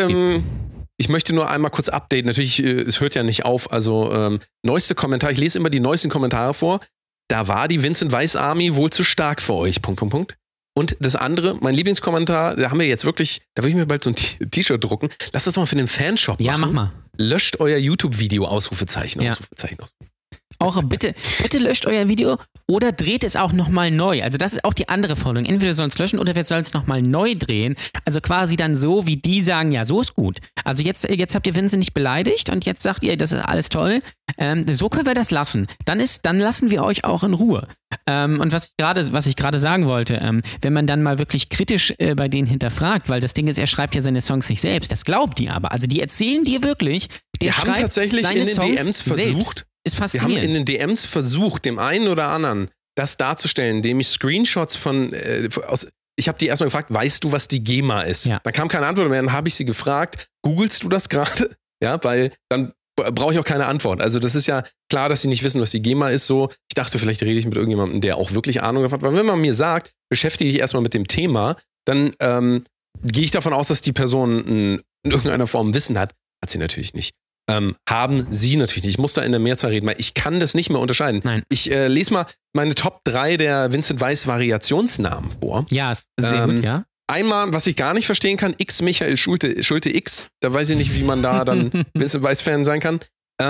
ich möchte nur einmal kurz updaten. Natürlich, es hört ja nicht auf. Also, neueste Kommentar. Ich lese immer die neuesten Kommentare vor. Da war die Vincent Weiss Army wohl zu stark für euch. .. Und das andere, mein Lieblingskommentar, da haben wir jetzt wirklich, da will ich mir bald so ein T-Shirt drucken. Lass das doch mal für den Fanshop machen. Ja, mach mal. Löscht euer YouTube-Video, Ausrufezeichen, Ausrufezeichen. Auch bitte löscht euer Video oder dreht es auch nochmal neu. Also das ist auch die andere Forderung. Entweder sollen es löschen oder wir sollen es nochmal neu drehen. Also quasi dann so, wie die sagen, ja, so ist gut. Also jetzt habt ihr Vincent nicht beleidigt und jetzt sagt ihr, das ist alles toll. So können wir das lassen. Dann lassen wir euch auch in Ruhe. Und was ich gerade sagen wollte, wenn man dann mal wirklich kritisch bei denen hinterfragt, weil das Ding ist, er schreibt ja seine Songs nicht selbst. Das glaubt die aber. Also die erzählen dir wirklich, der schreibt haben tatsächlich seine in den Songs DMs versucht, selbst. Ist faszinierend. Wir haben in den DMs versucht, dem einen oder anderen das darzustellen, indem ich Screenshots ich habe die erstmal gefragt, weißt du, was die GEMA ist? Ja. Dann kam keine Antwort mehr, dann habe ich sie gefragt, googelst du das gerade? Ja, weil dann brauche ich auch keine Antwort. Also das ist ja klar, dass sie nicht wissen, was die GEMA ist. So, ich dachte, vielleicht rede ich mit irgendjemandem, der auch wirklich Ahnung davon hat. Weil wenn man mir sagt, beschäftige dich erstmal mit dem Thema, dann gehe ich davon aus, dass die Person in irgendeiner Form Wissen hat. Hat sie natürlich nicht. Haben sie natürlich nicht. Ich muss da in der Mehrzahl reden, weil ich kann das nicht mehr unterscheiden. Nein. Ich lese mal meine Top 3 der Vincent Weiss Variationsnamen vor. Ja, sehr gut, ja. einmal, was ich gar nicht verstehen kann, X Michael Schulte X. Da weiß ich nicht, wie man da dann Vincent Weiss-Fan sein kann.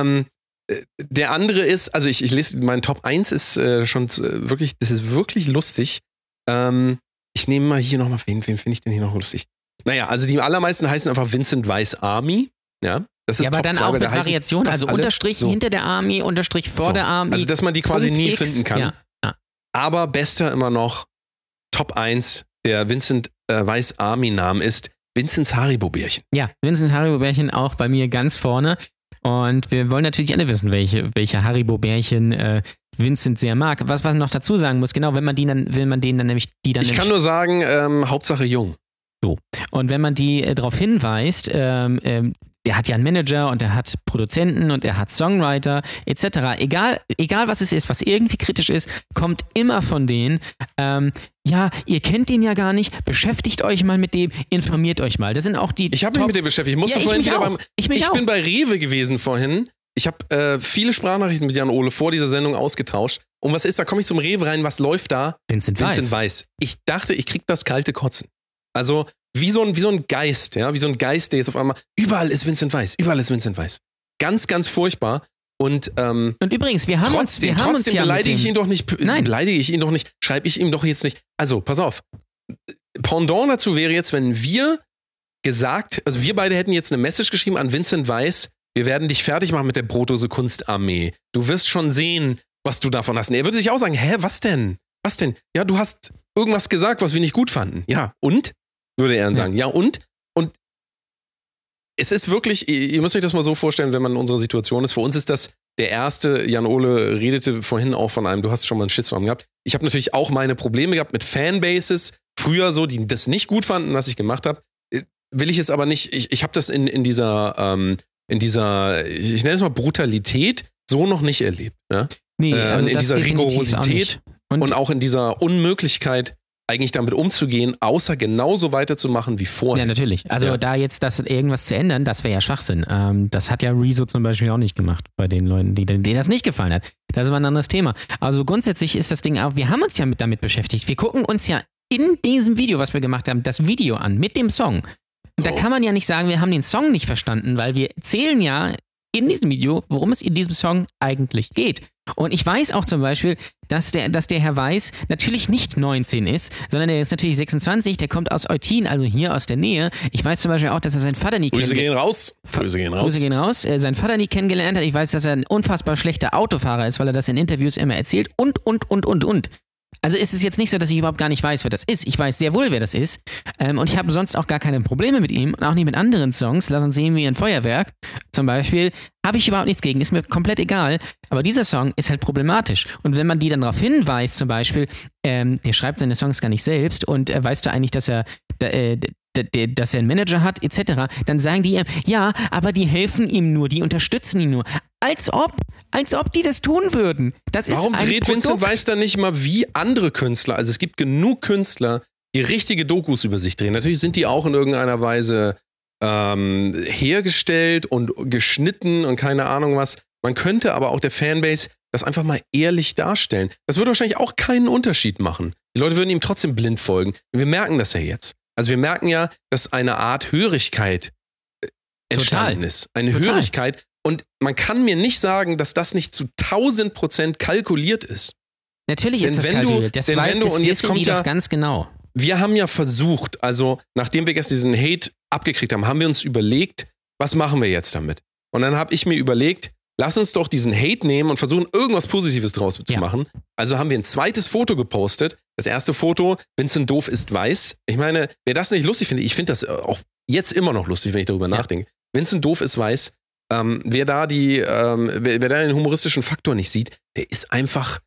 Der andere ist, also ich lese, mein Top 1 ist schon wirklich, das ist wirklich lustig. Ich nehme mal hier nochmal, wen finde ich denn hier noch lustig? Naja, also die allermeisten heißen einfach Vincent Weiss Army. Ja, das ist aber Top dann 2, auch weil mit da heißen Variation, fast also alle Unterstrich so. hinter der Army, Unterstrich vor der Army. Also, dass man die quasi nie X. finden kann. Ja. Aber bester immer noch Top 1 der Vincent Weiss Army-Namen ist Vinzenz Haribo-Bärchen. Ja, Vinzenz Haribo-Bärchen auch bei mir ganz vorne. Und wir wollen natürlich alle wissen, welche Haribo-Bärchen Vincent sehr mag. Was man noch dazu sagen muss, genau, wenn man denen dann nämlich Ich kann nur sagen, Hauptsache jung. So. Und wenn man die darauf hinweist, der hat ja einen Manager und er hat Produzenten und er hat Songwriter etc. Egal was es ist, was irgendwie kritisch ist, kommt immer von denen, ja, ihr kennt den ja gar nicht, beschäftigt euch mal mit dem, informiert euch mal. Das sind auch die Ich habe mich mit dem beschäftigt. Ich musste vorhin wieder Ich bin bei Rewe gewesen vorhin. Ich habe viele Sprachnachrichten mit Jan Ole vor dieser Sendung ausgetauscht. Und was ist, da komme ich zum Rewe rein, was läuft da? Vincent Weiss. Ich dachte, ich krieg das kalte Kotzen. Also wie so ein Geist, ja, wie so ein Geist, der jetzt auf einmal, überall ist Vincent Weiss. Ganz, ganz furchtbar. Und übrigens, wir haben uns ja beleidige ich ihn doch nicht, schreibe ich ihm doch jetzt nicht. Also, pass auf. Pendant dazu wäre jetzt, wenn wir beide hätten jetzt eine Message geschrieben an Vincent Weiss, wir werden dich fertig machen mit der Brotdose Kunstarmee. Du wirst schon sehen, was du davon hast. Und er würde sich auch sagen, was denn? Ja, du hast irgendwas gesagt, was wir nicht gut fanden. Ja, und? Würde er dann sagen. Ja, und? Und es ist wirklich, ihr müsst euch das mal so vorstellen, wenn man in unserer Situation ist. Für uns ist das der erste, Jan Ole redete vorhin auch von einem, du hast schon mal einen Shitstorm gehabt. Ich habe natürlich auch meine Probleme gehabt mit Fanbases, früher so, die das nicht gut fanden, was ich gemacht habe. Will ich jetzt aber nicht, ich habe das in dieser, ich nenne es mal Brutalität, so noch nicht erlebt. Ja? Nee, also in dieser Rigorosität und auch in dieser Unmöglichkeit, eigentlich damit umzugehen, außer genauso weiterzumachen wie vorher. Ja, natürlich. Also da jetzt irgendwas zu ändern, das wäre ja Schwachsinn. Das hat ja Rezo zum Beispiel auch nicht gemacht bei den Leuten, denen das nicht gefallen hat. Das ist aber ein anderes Thema. Also grundsätzlich ist das Ding auch, wir haben uns ja damit beschäftigt. Wir gucken uns ja in diesem Video, was wir gemacht haben, das Video an mit dem Song. Und da kann man ja nicht sagen, wir haben den Song nicht verstanden, weil wir erzählen ja in diesem Video, worum es in diesem Song eigentlich geht. Und ich weiß auch zum Beispiel, dass der Herr Weiss natürlich nicht 19 ist, sondern er ist natürlich 26, der kommt aus Eutin, also hier aus der Nähe. Ich weiß zum Beispiel auch, dass er seinen Vater nie Grüße gehen raus. Seinen Vater nie kennengelernt hat. Ich weiß, dass er ein unfassbar schlechter Autofahrer ist, weil er das in Interviews immer erzählt und. Also ist es jetzt nicht so, dass ich überhaupt gar nicht weiß, wer das ist. Ich weiß sehr wohl, wer das ist. Und ich habe sonst auch gar keine Probleme mit ihm und auch nicht mit anderen Songs. Lass uns sehen, wie ein Feuerwerk zum Beispiel. Habe ich überhaupt nichts gegen. Ist mir komplett egal. Aber dieser Song ist halt problematisch. Und wenn man die dann darauf hinweist, zum Beispiel, der schreibt seine Songs gar nicht selbst und weißt du eigentlich, dass er einen Manager hat, etc., dann sagen die ihm, ja, aber die helfen ihm nur, die unterstützen ihn nur. Als ob die das tun würden. Warum dreht Vincent Weiss dann nicht mal wie andere Künstler? Also es gibt genug Künstler, die richtige Dokus über sich drehen. Natürlich sind die auch in irgendeiner Weise hergestellt und geschnitten und keine Ahnung was. Man könnte aber auch der Fanbase das einfach mal ehrlich darstellen. Das würde wahrscheinlich auch keinen Unterschied machen. Die Leute würden ihm trotzdem blind folgen. Wir merken das ja jetzt. Also wir merken ja, dass eine Art Hörigkeit entstanden ist. Eine Hörigkeit. Und man kann mir nicht sagen, dass das nicht zu 1000% kalkuliert ist. Natürlich ist das kalkuliert. Das wissen die doch ganz genau. Wir haben ja versucht, also nachdem wir gestern diesen Hate abgekriegt haben, haben wir uns überlegt, was machen wir jetzt damit? Und dann habe ich mir überlegt, lass uns doch diesen Hate nehmen und versuchen, irgendwas Positives draus zu machen. Also haben wir ein zweites Foto gepostet. Das erste Foto, Vincent Doof ist weiß. Ich meine, wer das nicht lustig findet, ich finde das auch jetzt immer noch lustig, wenn ich darüber nachdenke. Vincent Doof ist weiß. Wer da den humoristischen Faktor nicht sieht, der ist einfach,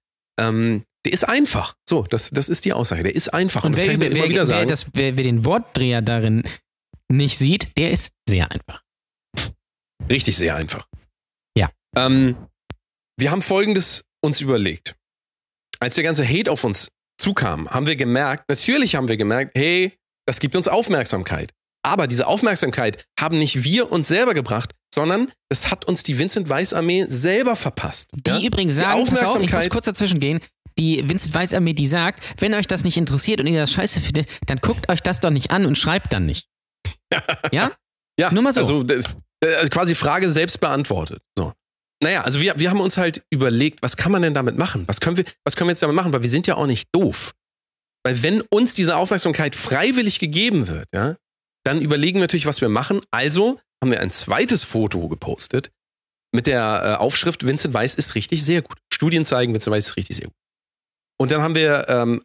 So, das ist die Aussage. Der ist einfach. Und wer den Wortdreher darin nicht sieht, der ist sehr einfach. Richtig sehr einfach. Ja. Wir haben Folgendes uns überlegt. Als der ganze Hate auf uns zukam, haben wir gemerkt, hey, das gibt uns Aufmerksamkeit. Aber diese Aufmerksamkeit haben nicht wir uns selber gebracht, sondern es hat uns die Vincent Weiss Armee selber verpasst. Die übrigens sagen, pass auf, ich muss kurz dazwischen gehen, die Vincent Weiss Armee, die sagt, wenn euch das nicht interessiert und ihr das scheiße findet, dann guckt euch das doch nicht an und schreibt dann nicht. Ja? Ja, nur mal so. Also quasi Frage selbst beantwortet. So. Naja, also wir haben uns halt überlegt, was kann man denn damit machen? Was können wir jetzt damit machen? Weil wir sind ja auch nicht doof. Weil wenn uns diese Aufmerksamkeit freiwillig gegeben wird, ja, dann überlegen wir natürlich, was wir machen. Also haben wir ein zweites Foto gepostet mit der Aufschrift Vincent Weiss ist richtig sehr gut. Studien zeigen, Vincent Weiss ist richtig sehr gut. Und dann haben wir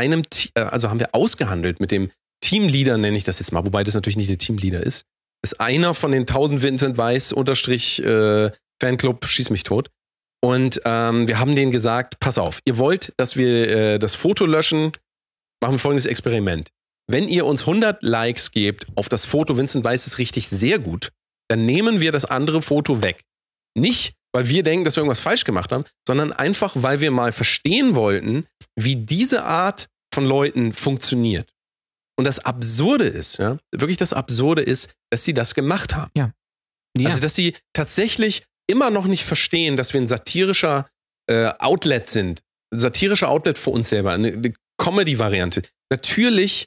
ausgehandelt mit dem Teamleader, nenne ich das jetzt mal, wobei das natürlich nicht der Teamleader ist. Das ist einer von den 1000 Vincent Weiss Fanclub, schieß mich tot. Und wir haben denen gesagt, pass auf, ihr wollt, dass wir das Foto löschen, machen wir folgendes Experiment. Wenn ihr uns 100 Likes gebt auf das Foto Vincent Weiss ist richtig sehr gut, dann nehmen wir das andere Foto weg. Nicht, weil wir denken, dass wir irgendwas falsch gemacht haben, sondern einfach, weil wir mal verstehen wollten, wie diese Art von Leuten funktioniert. Und das Absurde ist, ja, wirklich das Absurde ist, dass sie das gemacht haben. Ja. Also, dass sie tatsächlich immer noch nicht verstehen, dass wir ein satirischer Outlet sind. Ein satirischer Outlet für uns selber, eine Comedy-Variante. Natürlich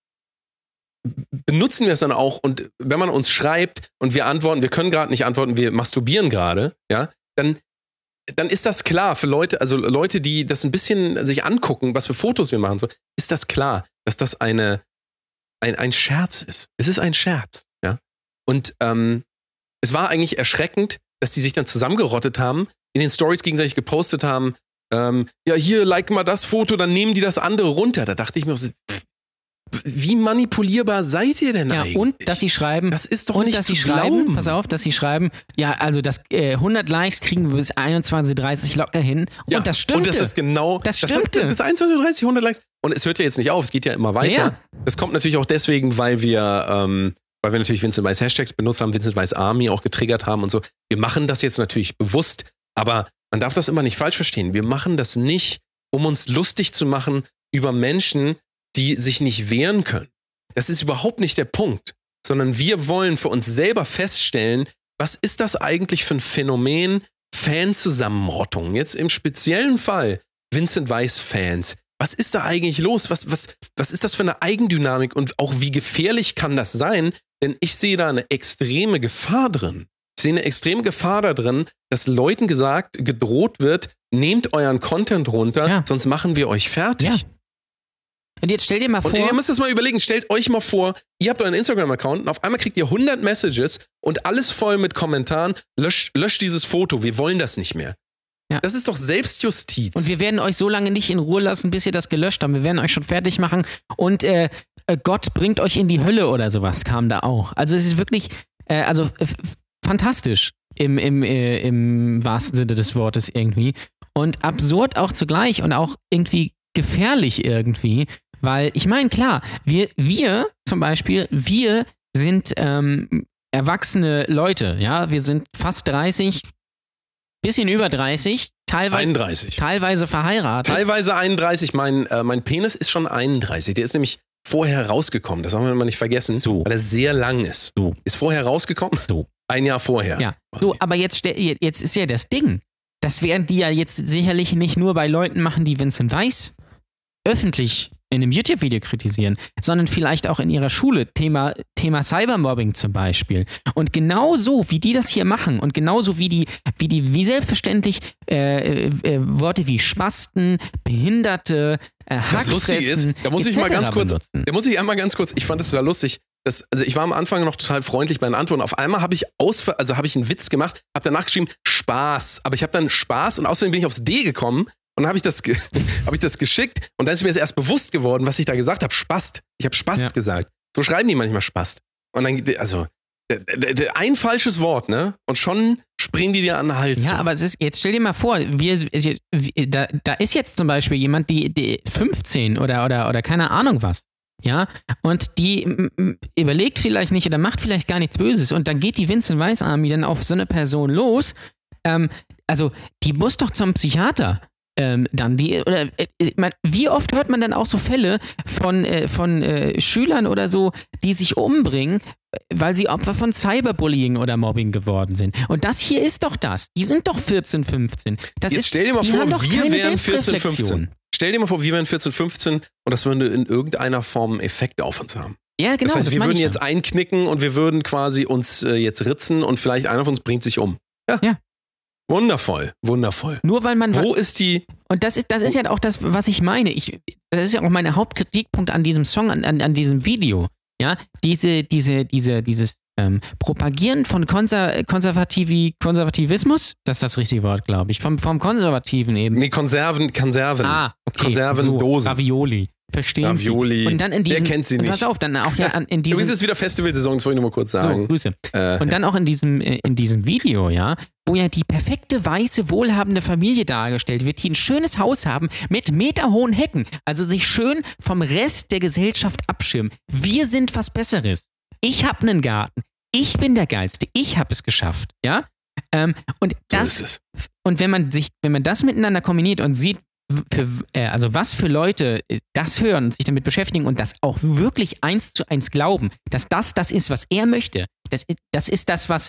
benutzen wir es dann auch und wenn man uns schreibt und wir antworten, wir können gerade nicht antworten, wir masturbieren gerade, ja, dann ist das klar für Leute, also Leute, die das ein bisschen sich angucken, was für Fotos wir machen, so, ist das klar, dass das ein Scherz ist. Es ist ein Scherz, ja. Und es war eigentlich erschreckend, dass die sich dann zusammengerottet haben, in den Stories gegenseitig gepostet haben, ja, hier, like mal das Foto, dann nehmen die das andere runter. Da dachte ich mir, wie manipulierbar seid ihr denn eigentlich? Und dass sie schreiben, das ist doch nicht zu glauben. Pass auf, dass sie schreiben, ja, also das 100 Likes kriegen wir bis 21:30 locker hin. Und ja, das stimmte. Und das ist genau, das stimmte. Bis 21:30, 100 Likes. Und es hört ja jetzt nicht auf, es geht ja immer weiter. Ja. Das kommt natürlich auch deswegen, weil wir natürlich Vincent Weiss Hashtags benutzt haben, Vincent Weiss Army auch getriggert haben und so. Wir machen das jetzt natürlich bewusst, aber man darf das immer nicht falsch verstehen. Wir machen das nicht, um uns lustig zu machen über Menschen, die sich nicht wehren können. Das ist überhaupt nicht der Punkt, sondern wir wollen für uns selber feststellen, was ist das eigentlich für ein Phänomen Fanzusammenrottung? Jetzt im speziellen Fall Vincent Weiss Fans. Was ist da eigentlich los? Was ist das für eine Eigendynamik und auch wie gefährlich kann das sein? Denn ich sehe da eine extreme Gefahr drin. Ich sehe eine extreme Gefahr da drin, dass Leuten gedroht wird, nehmt euren Content runter, sonst machen wir euch fertig. Ja. Und jetzt stell dir mal vor. Und ihr müsst das mal überlegen, stellt euch mal vor, ihr habt euren Instagram-Account und auf einmal kriegt ihr 100 Messages und alles voll mit Kommentaren, löscht dieses Foto, wir wollen das nicht mehr. Ja. Das ist doch Selbstjustiz. Und wir werden euch so lange nicht in Ruhe lassen, bis ihr das gelöscht habt. Wir werden euch schon fertig machen und Gott bringt euch in die Hölle oder sowas kam da auch. Also es ist wirklich, fantastisch im wahrsten Sinne des Wortes irgendwie. Und absurd auch zugleich und auch irgendwie gefährlich irgendwie, weil ich meine, klar, wir zum Beispiel, wir sind erwachsene Leute, ja, wir sind fast 30, bisschen über 30, teilweise 31. Teilweise verheiratet. Teilweise 31, mein Penis ist schon 31, der ist nämlich vorher rausgekommen, das haben wir mal nicht vergessen, weil er sehr lang ist. So. Ist vorher rausgekommen? So. Ein Jahr vorher. Ja, so, aber jetzt ist ja das Ding, das werden die ja jetzt sicherlich nicht nur bei Leuten machen, die Vincent Weiss öffentlich in einem YouTube-Video kritisieren, sondern vielleicht auch in ihrer Schule, Thema Cybermobbing zum Beispiel. Und genauso wie die das hier machen und genauso wie selbstverständlich Worte wie Spasten, Behinderte, Hackfressen, da muss ich einmal ganz kurz, ich fand es total lustig, also ich war am Anfang noch total freundlich bei den Antworten. Auf einmal habe ich einen Witz gemacht, habe danach geschrieben, Spaß. Aber ich habe dann Spaß und außerdem bin ich aufs D gekommen und dann habe ich das geschickt und dann ist mir das erst bewusst geworden, was ich da gesagt habe. Spast. Ich habe Spast gesagt. So schreiben die manchmal Spast. Und dann, also, ein falsches Wort, ne? Und schon springen die dir an den Hals. Ja, aber jetzt stell dir mal vor, da ist jetzt zum Beispiel jemand, die 15 oder keine Ahnung was. Ja, und die überlegt vielleicht nicht oder macht vielleicht gar nichts Böses und dann geht die Vincent Weiss Army dann auf so eine Person los. Also, die muss doch zum Psychiater. dann wie oft hört man dann auch so Fälle von Schülern oder so, die sich umbringen, weil sie Opfer von Cyberbullying oder Mobbing geworden sind. Und das hier ist doch das. Die sind doch 14, 15. Jetzt stell dir mal vor, wir wären 14, 15. Stell dir mal vor, wir wären 14, 15 und das würde in irgendeiner Form einen Effekt auf uns haben. Ja, genau. Das heißt, wir würden jetzt einknicken und wir würden quasi uns jetzt ritzen und vielleicht einer von uns bringt sich um. Ja. Wundervoll, wundervoll. Nur weil man... Wo ist die... Und das ist ja auch das, was ich meine. Das ist ja auch mein Hauptkritikpunkt an diesem Song, an diesem Video. Ja, dieses Propagieren von Konservativismus, das ist das richtige Wort, glaube ich. Vom Konservativen eben. Nee, Konserven. Ah, okay. Konservendosen. So, Ravioli. Verstehen Ravioli. Sie? Und dann in diesem, wer kennt sie nicht? Pass auf, dann auch ja in diesem... Übrigens ist wieder Festivalsaison, das wollte ich nur mal kurz sagen. So, Grüße. Und dann auch in diesem Video, ja, wo ja die perfekte, weiße, wohlhabende Familie dargestellt wird, die ein schönes Haus haben mit meterhohen Hecken, also sich schön vom Rest der Gesellschaft abschirmen. Wir sind was Besseres. Ich habe einen Garten. Ich bin der Geilste. Ich habe es geschafft, ja? Und wenn man das miteinander kombiniert und sieht, also was für Leute das hören und sich damit beschäftigen und das auch wirklich 1:1 glauben, dass das ist, was er möchte. Das ist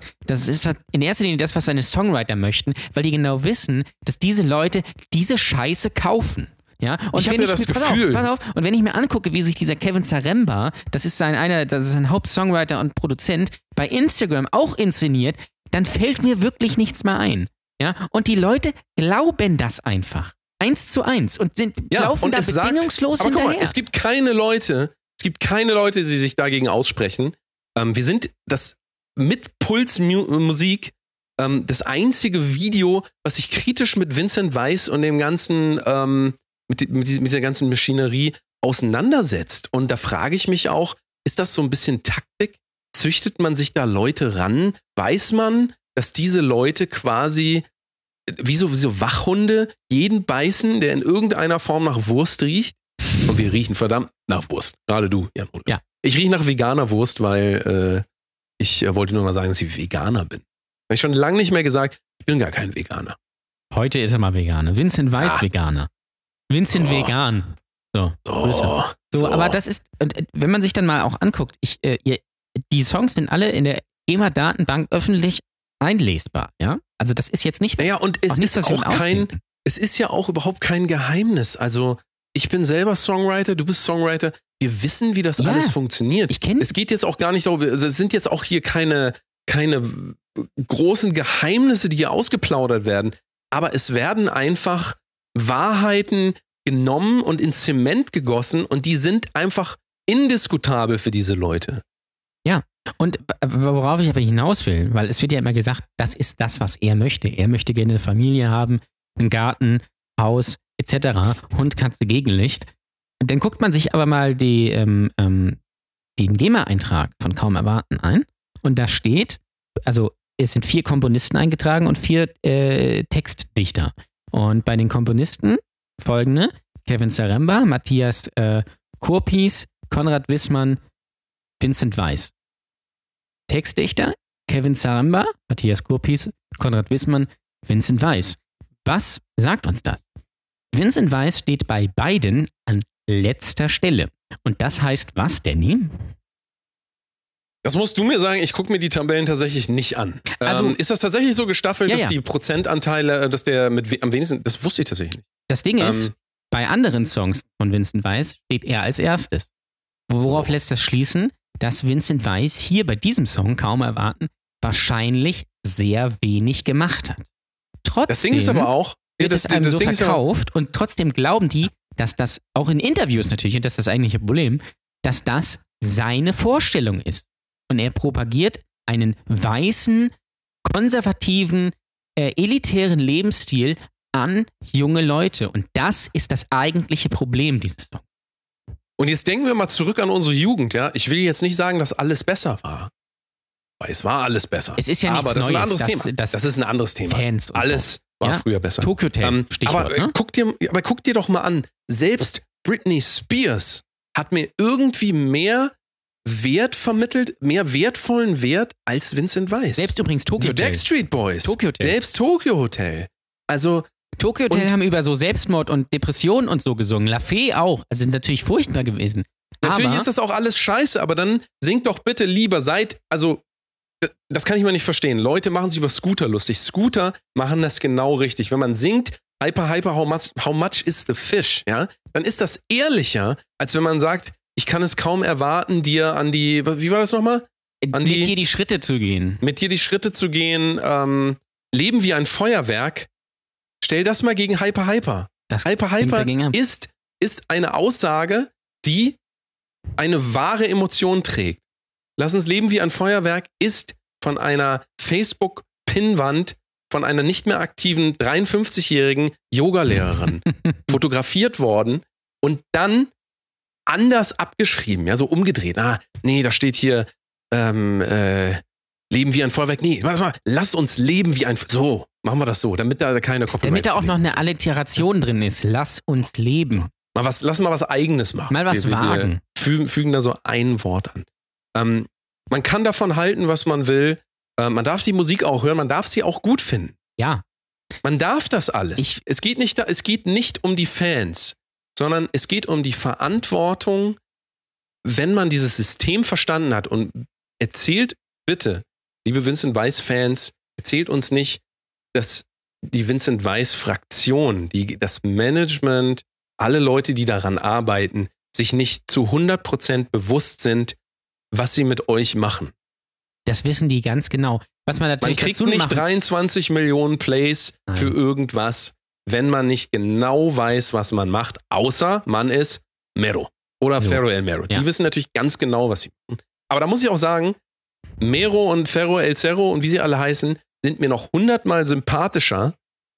in erster Linie das, was seine Songwriter möchten, weil die genau wissen, dass diese Leute diese Scheiße kaufen. Ja? Und ich habe das Gefühl. Pass auf, und wenn ich mir angucke, wie sich dieser Kevin Zaremba, das ist ein Hauptsongwriter und Produzent, bei Instagram auch inszeniert, dann fällt mir wirklich nichts mehr ein. Ja? Und die Leute glauben das einfach. 1:1 und laufen da bedingungslos hinterher. Guck mal, es gibt keine Leute, die sich dagegen aussprechen. Wir sind das mit Pulsmusik das einzige Video, was sich kritisch mit Vincent Weiss und dem ganzen, mit dieser ganzen Maschinerie auseinandersetzt. Und da frage ich mich auch, ist das so ein bisschen Taktik? Züchtet man sich da Leute ran? Weiß man, dass diese Leute quasi wie so Wachhunde jeden beißen, der in irgendeiner Form nach Wurst riecht? Und wir riechen verdammt nach Wurst. Gerade du, Jan. Ja. Ich rieche nach veganer Wurst, weil ich wollte nur mal sagen, dass ich Veganer bin. Habe ich schon lange nicht mehr gesagt, ich bin gar kein Veganer. Heute ist er mal Veganer. Vincent Weiss Veganer. Vincent Vegan. So. Aber das ist, und wenn man sich dann mal auch anguckt, die Songs sind alle in der GEMA-Datenbank öffentlich einlesbar, ja? Also das ist jetzt nicht... Naja, und es ist ja auch überhaupt kein Geheimnis. Also ich bin selber Songwriter, du bist Songwriter. Wir wissen, wie das alles funktioniert. Es geht jetzt auch gar nicht darum, also es sind jetzt auch hier keine großen Geheimnisse, die hier ausgeplaudert werden. Aber es werden einfach Wahrheiten genommen und in Zement gegossen und die sind einfach indiskutabel für diese Leute. Ja, und worauf ich aber hinaus will, weil es wird ja immer gesagt, das ist das, was er möchte. Er möchte gerne eine Familie haben, einen Garten, Haus, etc. Hund, Katze, Gegenlicht. Und dann guckt man sich aber mal den GEMA-Eintrag von Kaum Erwarten ein und da steht, also es sind 4 Komponisten eingetragen und 4 Textdichter. Und bei den Komponisten folgende: Kevin Zaremba, Matthias Kurpies, Konrad Wissmann, Vincent Weiss. Textdichter: Kevin Zaremba, Matthias Kurpies, Konrad Wissmann, Vincent Weiss. Was sagt uns das? Vincent Weiss steht bei beiden an letzter Stelle. Und das heißt was, Danny? Das musst du mir sagen, ich gucke mir die Tabellen tatsächlich nicht an. Also, ist das tatsächlich so gestaffelt, dass die Prozentanteile, dass der am wenigsten, das wusste ich tatsächlich nicht. Das Ding ist, bei anderen Songs von Vincent Weiss steht er als erstes. Worauf lässt das schließen? Dass Vincent Weiss hier bei diesem Song Kaum Erwarten wahrscheinlich sehr wenig gemacht hat. Trotzdem das Ding ist aber auch, wird es einem so verkauft und trotzdem glauben die, dass das auch in Interviews natürlich, und das ist das eigentliche Problem, dass das seine Vorstellung ist. Und er propagiert einen weißen, konservativen, elitären Lebensstil an junge Leute. Und das ist das eigentliche Problem dieses Songs. Und jetzt denken wir mal zurück an unsere Jugend, ja. Ich will jetzt nicht sagen, dass alles besser war. Weil es war alles besser. Es ist ja nichts aber das Neues. Ist ein anderes Thema. Das ist ein anderes Thema. Fans und alles war früher besser. Tokyo Hotel, Stichwort. Aber, guck dir doch mal an, selbst Britney Spears hat mir irgendwie mehr Wert vermittelt, mehr wertvollen Wert als Vincent Weiss. Selbst übrigens Tokyo Hotel. Die Backstreet Boys. Tokyo Hotel. Selbst Tokyo Hotel. Also Tokyo Hotel Und- haben über so Selbstmord und Depression und so gesungen. La Fee auch. Also sind natürlich furchtbar gewesen. Natürlich aber ist das auch alles scheiße, aber dann singt doch bitte lieber das kann ich mal nicht verstehen. Leute machen sich über Scooter lustig. Scooter machen das genau richtig. Wenn man singt, hyper, how much is the fish, ja, dann ist das ehrlicher, als wenn man sagt, ich kann es kaum erwarten, dir wie war das nochmal? mit dir die Schritte zu gehen. Mit dir die Schritte zu gehen, leben wie ein Feuerwerk. Stell das mal gegen Hyper. Das Hyper klingt dagegen an. ist eine Aussage, die eine wahre Emotion trägt. Lass uns leben wie ein Feuerwerk ist von einer Facebook-Pinnwand von einer nicht mehr aktiven 53-jährigen Yogalehrerin fotografiert worden und dann anders abgeschrieben, ja, so umgedreht. Nee, da steht hier leben wie ein Feuerwerk. Nee, warte mal, lass uns leben wie ein So, machen wir das so, damit da keine Copyright. Damit da auch noch eine Alliteration drin ist. Lass uns leben. Lass mal was Eigenes machen. Mal was wagen. Wir fügen da so ein Wort an. Man kann davon halten, was man will. Man darf die Musik auch hören, man darf sie auch gut finden. Ja. Man darf das alles. Es geht nicht um die Fans, sondern es geht um die Verantwortung, wenn man dieses System verstanden hat. Und erzählt bitte, liebe Vincent Weiss-Fans, erzählt uns nicht, dass die Vincent Weiss-Fraktion, das Management, alle Leute, die daran arbeiten, sich nicht zu 100% bewusst sind, was sie mit euch machen. Das wissen die ganz genau. Was man natürlich Man kriegt dazu nicht machen, 23 Millionen Plays für irgendwas, wenn man nicht genau weiß, was man macht, außer man ist Mero oder So. Ferro El Mero. Ja. Die wissen natürlich ganz genau, was sie machen. Aber da muss ich auch sagen, Mero und Ferro El Cerro und wie sie alle heißen, sind mir noch 100-mal sympathischer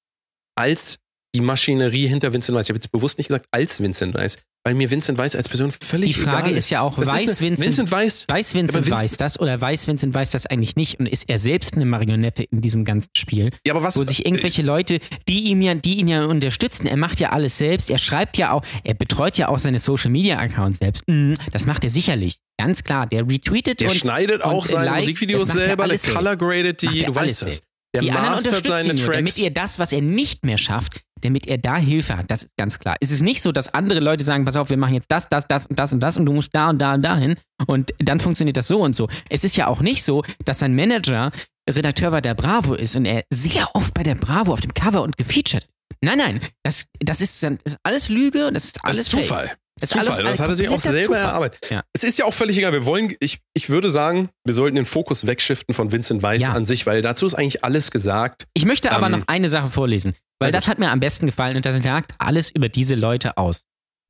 als die Maschinerie hinter Vincent Weiss. Ich habe jetzt bewusst nicht gesagt als Vincent Weiss, weil mir Vincent Weiss als Person völlig die Frage egal ist ja auch, Das weiß Vincent Weiss. Weiß Vincent Aber Weiss das oder weiß Vincent Weiss das eigentlich nicht und ist er selbst eine Marionette in diesem ganzen Spiel, Ja, aber was, wo sich irgendwelche Leute, die ihn ja unterstützen, er macht ja alles selbst, er schreibt ja auch, er betreut ja auch seine Social-Media-Accounts selbst. Das macht er sicherlich, ganz klar. Der retweetet der und schneidet auch und seine liked, Musikvideos das macht er selber, der alles selbst. color-gradet Macht die, er du alles weißt das. selbst. Der Die anderen mastert unterstützen seine ihn nur, damit Tracks. er das, was er nicht mehr schafft, damit er da Hilfe hat. Das ist ganz klar. Es ist nicht so, dass andere Leute sagen, pass auf, wir machen jetzt das und du musst da und da und dahin und dann funktioniert das so und so. Es ist ja auch nicht so, dass sein Manager Redakteur bei der Bravo ist und er sehr oft bei der Bravo auf dem Cover und gefeatured. Nein, das ist alles Lüge und das ist alles Das ist fake. Zufall. Das ist Zufall. alles Das hat er sich auch kompletter selber Zufall. erarbeitet. Ja. Es ist ja auch völlig egal. Ich würde sagen, wir sollten den Fokus wegschiften von Vincent Weiss Ja. an sich, weil dazu ist eigentlich alles gesagt. Ich möchte aber noch eine Sache vorlesen, weil Ja, das hat mir am besten gefallen und das sagt alles über diese Leute aus.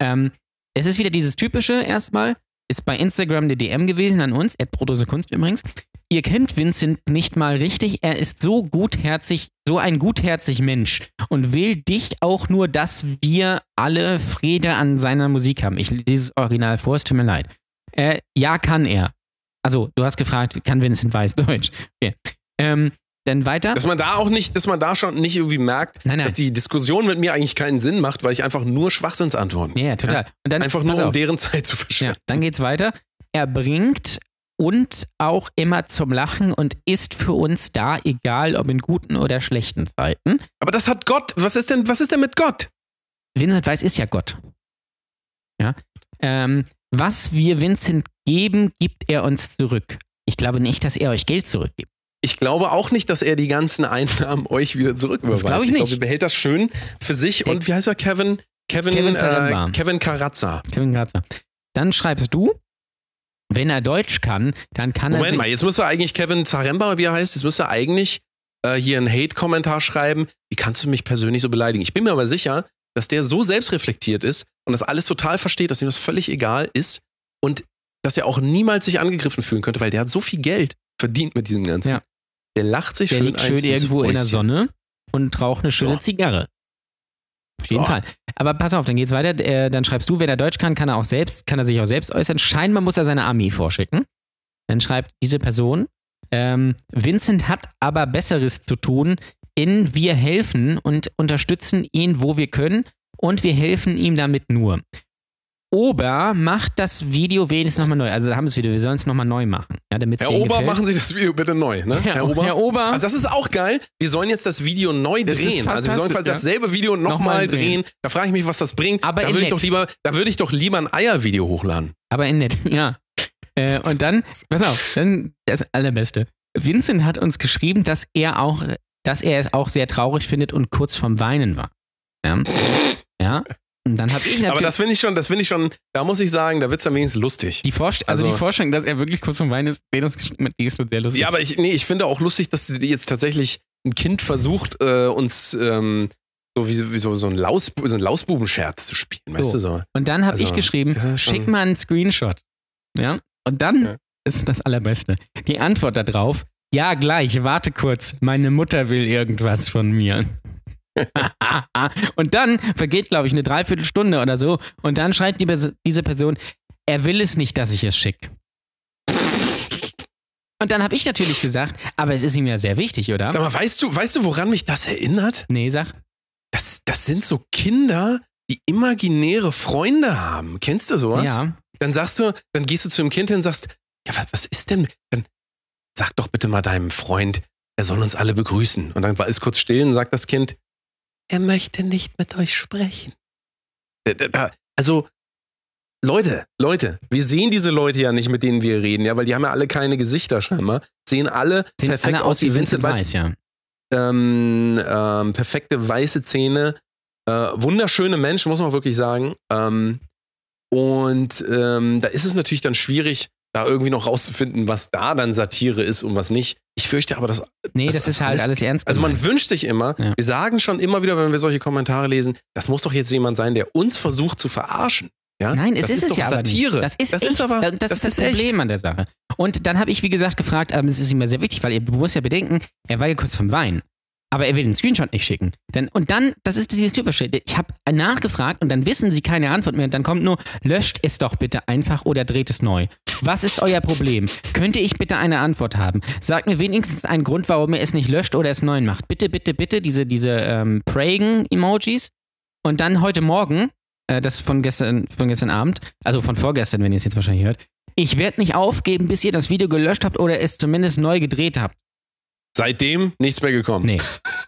Es ist wieder dieses typische erstmal, ist bei Instagram eine DM gewesen an uns, @Protosekunst übrigens. Ihr kennt Vincent nicht mal richtig, er ist so gutherzig, so ein gutherzig Mensch und will dich auch nur, dass wir alle Freude an seiner Musik haben. Ich lese dieses Original vor, es tut mir leid. Ja, kann er. Also, du hast gefragt, kann Vincent Weiss Deutsch? Okay. Dann weiter. Dass man da schon nicht irgendwie merkt, Nein. dass die Diskussion mit mir eigentlich keinen Sinn macht, weil ich einfach nur Schwachsinnsantworten. Ja, total. Und dann, Einfach nur, pass um auf. deren Zeit zu verschwenden. Ja, dann geht's weiter. Er bringt und auch immer zum Lachen und ist für uns da, egal ob in guten oder schlechten Zeiten. Aber das hat Gott. Was ist denn mit Gott? Vincent Weiss ist ja Gott. Ja. Was wir Vincent geben, gibt er uns zurück. Ich glaube nicht, dass er euch Geld zurückgibt. Ich glaube auch nicht, dass er die ganzen Einnahmen euch wieder zurücküberweist. Das glaube ich nicht. glaube, er behält das schön für sich. Und wie heißt er? Kevin Zaremba. Kevin Karazza. Kevin Grazer. Dann schreibst du, wenn er Deutsch kann, dann kann Moment er mal, jetzt müsste eigentlich Kevin Zaremba, wie er heißt, jetzt müsste er eigentlich hier einen Hate-Kommentar schreiben. Wie kannst du mich persönlich so beleidigen? Ich bin mir aber sicher, dass der so selbstreflektiert ist und das alles total versteht, dass ihm das völlig egal ist und dass er auch niemals sich angegriffen fühlen könnte, weil der hat so viel Geld verdient mit diesem Ganzen. Ja. Der lacht sich Der schön liegt schön eins ins irgendwo in der Fäustchen. Sonne und raucht eine schöne So. Zigarre. Auf jeden So. Fall. Aber pass auf, dann geht's weiter. Dann schreibst du, wenn er Deutsch kann, kann er sich auch selbst äußern. Scheinbar muss er seine Armee vorschicken. Dann schreibt diese Person, Vincent hat aber Besseres zu tun, wir helfen und unterstützen ihn, wo wir können und wir helfen ihm damit nur. Ober macht das Video wenigstens nochmal neu. Also da haben wir es wieder, wir sollen es nochmal neu machen. Ja, Herr Ober, machen Sie das Video bitte neu, ne? Herr Ober. Also das ist auch geil. Wir sollen jetzt das Video neu drehen. Also wir sollen quasi dasselbe Video nochmal drehen. Da frage ich mich, was das bringt. Aber da würde ich doch lieber ein Eiervideo hochladen. Aber in nett, ja. Und dann, pass auf, dann das Allerbeste. Vincent hat uns geschrieben, dass er es auch sehr traurig findet und kurz vorm Weinen war. Ja. Und dann habe ich natürlich. Aber das finde ich schon, da muss ich sagen, da wird es dann wenigstens lustig. Die Vorstellung, dass er wirklich kurz vorm Weinen ist, die ist schon sehr lustig. Ja, aber ich finde auch lustig, dass jetzt tatsächlich ein Kind versucht, uns so ein Lausbubenscherz zu spielen, weißt du so. Und dann habe ich geschrieben, schick mal einen Screenshot. Ja. Und dann ist das Allerbeste. Die Antwort darauf, ja gleich, warte kurz, meine Mutter will irgendwas von mir. Und dann vergeht, glaube ich, eine Dreiviertelstunde oder so und dann schreibt diese Person, er will es nicht, dass ich es schicke. Und dann habe ich natürlich gesagt, aber es ist ihm ja sehr wichtig, oder? Sag mal, weißt du, woran mich das erinnert? Nee, sag. Das sind so Kinder, die imaginäre Freunde haben. Kennst du sowas? Ja. Dann gehst du zu dem Kind hin und sagst, ja, was ist denn? Dann sag doch bitte mal deinem Freund, er soll uns alle begrüßen. Und dann ist kurz still und sagt das Kind, er möchte nicht mit euch sprechen. Also, Leute, wir sehen diese Leute ja nicht, mit denen wir reden, ja, weil die haben ja alle keine Gesichter scheinbar. Sehen alle perfekt aus wie Vincent Weiss. Ja. Perfekte weiße Zähne, wunderschöne Menschen, muss man wirklich sagen. Und da ist es natürlich dann schwierig, da irgendwie noch rauszufinden, was da dann Satire ist und was nicht. Ich fürchte aber, das ist halt alles ernst gemeint. Also man wünscht sich immer, wir sagen schon immer wieder, wenn wir solche Kommentare lesen, das muss doch jetzt jemand sein, der uns versucht zu verarschen. Ja? Nein, es ist ja Satire. Aber nicht. Das ist das Problem an der Sache. Und dann habe ich, wie gesagt, gefragt, es ist ihm ja sehr wichtig, weil du musst ja bedenken, er war ja kurz vom Weinen. Aber er will den Screenshot nicht schicken. Und dann, das ist dieses Typische, ich habe nachgefragt und dann wissen sie keine Antwort mehr. Und dann kommt nur, löscht es doch bitte einfach oder dreht es neu. Was ist euer Problem? Könnte ich bitte eine Antwort haben? Sagt mir wenigstens einen Grund, warum er es nicht löscht oder es neu macht. Bitte, bitte, bitte, diese Praying-Emojis. Und dann heute Morgen, das von gestern Abend, also von vorgestern, wenn ihr es jetzt wahrscheinlich hört, ich werde nicht aufgeben, bis ihr das Video gelöscht habt oder es zumindest neu gedreht habt. Seitdem nichts mehr gekommen. Nee.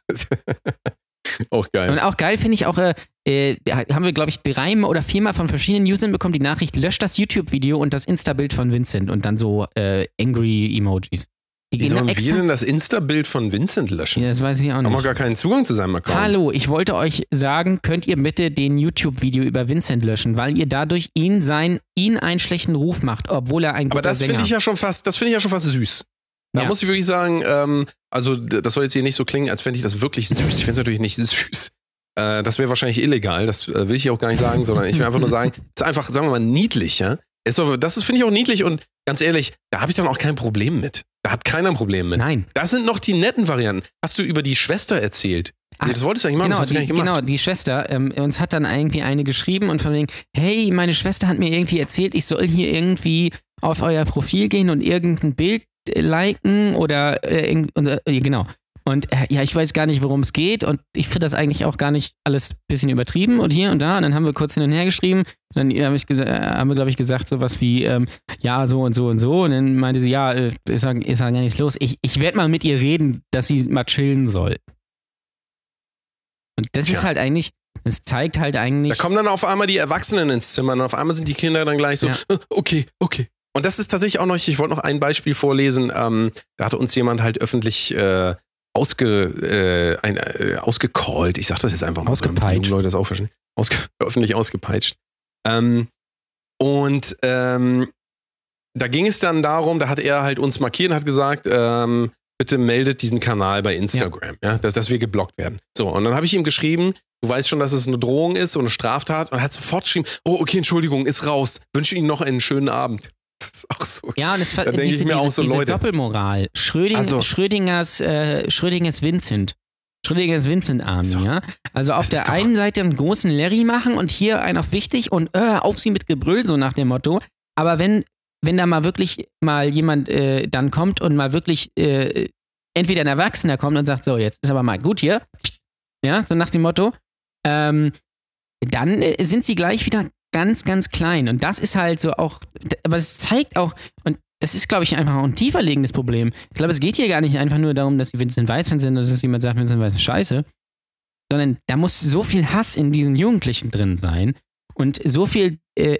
Auch geil. Und auch geil finde ich auch, haben wir, glaube ich, 3 oder 4 Mal von verschiedenen Usern bekommen, die Nachricht, löscht das YouTube-Video und das Insta-Bild von Vincent und dann so Angry-Emojis. Wie sollen wir denn das Insta-Bild von Vincent löschen? Ja, das weiß ich auch nicht. Haben wir gar keinen Zugang zu seinem Account. Hallo, ich wollte euch sagen, könnt ihr bitte den YouTube-Video über Vincent löschen, weil ihr dadurch ihn einen schlechten Ruf macht, obwohl er ein guter Sänger ist. Aber das finde ich ja schon fast süß. Da muss ich wirklich sagen, also das soll jetzt hier nicht so klingen, als fände ich das wirklich süß. Ich finde es natürlich nicht süß. Das wäre wahrscheinlich illegal, das will ich auch gar nicht sagen, sondern ich will einfach nur sagen, es ist einfach, sagen wir mal, niedlich, ja. Das finde ich auch niedlich und ganz ehrlich, da habe ich dann auch kein Problem mit. Da hat keiner ein Problem mit. Nein. Das sind noch die netten Varianten. Hast du über die Schwester erzählt? Das wolltest du eigentlich machen, das hast du gar nicht gemacht. Genau, die Schwester, uns hat dann irgendwie eine geschrieben und von wegen, hey, meine Schwester hat mir irgendwie erzählt, ich soll hier irgendwie auf euer Profil gehen und irgendein Bild liken oder genau. Und ja, ich weiß gar nicht, worum es geht und ich finde das eigentlich auch gar nicht alles ein bisschen übertrieben und hier und da. Und dann haben wir kurz hin und her geschrieben. Dann haben wir, glaube ich, gesagt sowas wie, ja, so und so und so. Und dann meinte sie, ja, ist ja gar nichts los. Ich werde mal mit ihr reden, dass sie mal chillen soll. Und das ist halt eigentlich, das zeigt halt eigentlich. Da kommen dann auf einmal die Erwachsenen ins Zimmer und auf einmal sind die Kinder dann gleich so, okay. Und das ist tatsächlich auch noch, ich wollte noch ein Beispiel vorlesen, da hatte uns jemand halt öffentlich ausgecallt, ich sag das jetzt einfach mal, ausgepeitscht. Leute das auch verstehen. Öffentlich ausgepeitscht. Da ging es dann darum, da hat er halt uns markiert und hat gesagt, bitte meldet diesen Kanal bei Instagram, ja, dass wir geblockt werden. So, und dann habe ich ihm geschrieben, du weißt schon, dass es eine Drohung ist und eine Straftat und er hat sofort geschrieben, oh, okay, Entschuldigung, ist raus. Wünsche Ihnen noch einen schönen Abend. Das ist auch so. Ja, und diese Doppelmoral. Schrödingers Vincent. Schrödingers Vincent-Army, so. Ja. Also auf der einen Seite einen großen Larry machen und hier einen auf wichtig und auf sie mit Gebrüll, so nach dem Motto. Aber wenn da mal wirklich mal jemand dann kommt und mal wirklich entweder ein Erwachsener kommt und sagt, so, jetzt ist aber mal gut hier, ja, so nach dem Motto, dann sind sie gleich wieder ganz, ganz klein. Und das ist halt so auch, aber es zeigt auch, und das ist, glaube ich, einfach auch ein tiefer liegendes Problem. Ich glaube, es geht hier gar nicht einfach nur darum, dass die Vincent Weiss-Fans sind oder dass jemand sagt, Vincent Weiss ist scheiße, sondern da muss so viel Hass in diesen Jugendlichen drin sein und so viel der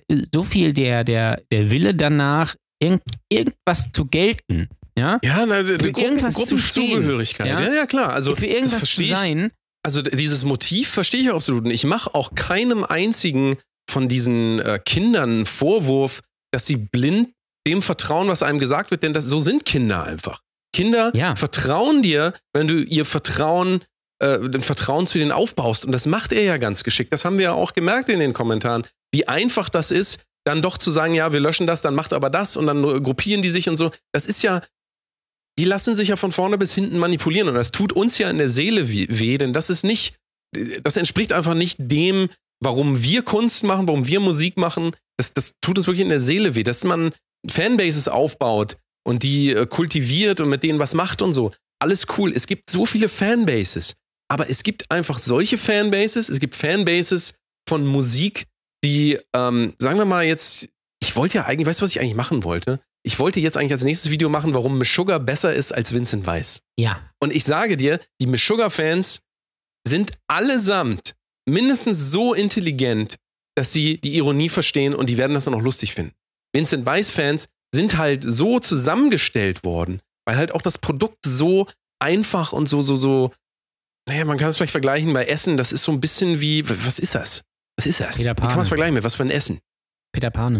Wille danach, irgendwas zu gelten. Ja, für Gruppenzugehörigkeit. Ja, klar. Also, für irgendwas zu sein. Also dieses Motiv verstehe ich absolut. Und ich mache auch keinem einzigen von diesen Kindern einen Vorwurf, dass sie blind dem vertrauen, was einem gesagt wird, denn so sind Kinder einfach. Kinder vertrauen dir, wenn du ihr Vertrauen zu denen aufbaust. Und das macht er ja ganz geschickt. Das haben wir ja auch gemerkt in den Kommentaren, wie einfach das ist, dann doch zu sagen, ja, wir löschen das, dann macht aber das und dann gruppieren die sich und so. Das ist ja, die lassen sich ja von vorne bis hinten manipulieren und das tut uns ja in der Seele weh, denn das entspricht einfach nicht dem, warum wir Kunst machen, warum wir Musik machen. Das tut uns wirklich in der Seele weh, dass man Fanbases aufbaut und die kultiviert und mit denen was macht und so. Alles cool. Es gibt so viele Fanbases, aber es gibt einfach solche Fanbases, es gibt Fanbases von Musik, die, sagen wir mal jetzt, ich wollte ja eigentlich, weißt du, was ich eigentlich machen wollte? Ich wollte jetzt eigentlich als nächstes Video machen, warum Meshuggah besser ist als Vincent Weiss. Ja. Und ich sage dir, die Meshuggah-Fans sind allesamt mindestens so intelligent, dass sie die Ironie verstehen und die werden das dann auch lustig finden. Vincent Weiss-Fans sind halt so zusammengestellt worden, weil halt auch das Produkt so einfach und so, naja, man kann es vielleicht vergleichen bei Essen, das ist so ein bisschen wie, was ist das? Was ist das? Peter Pane. Wie kann man es vergleichen mit was für ein Essen? Peter Pane.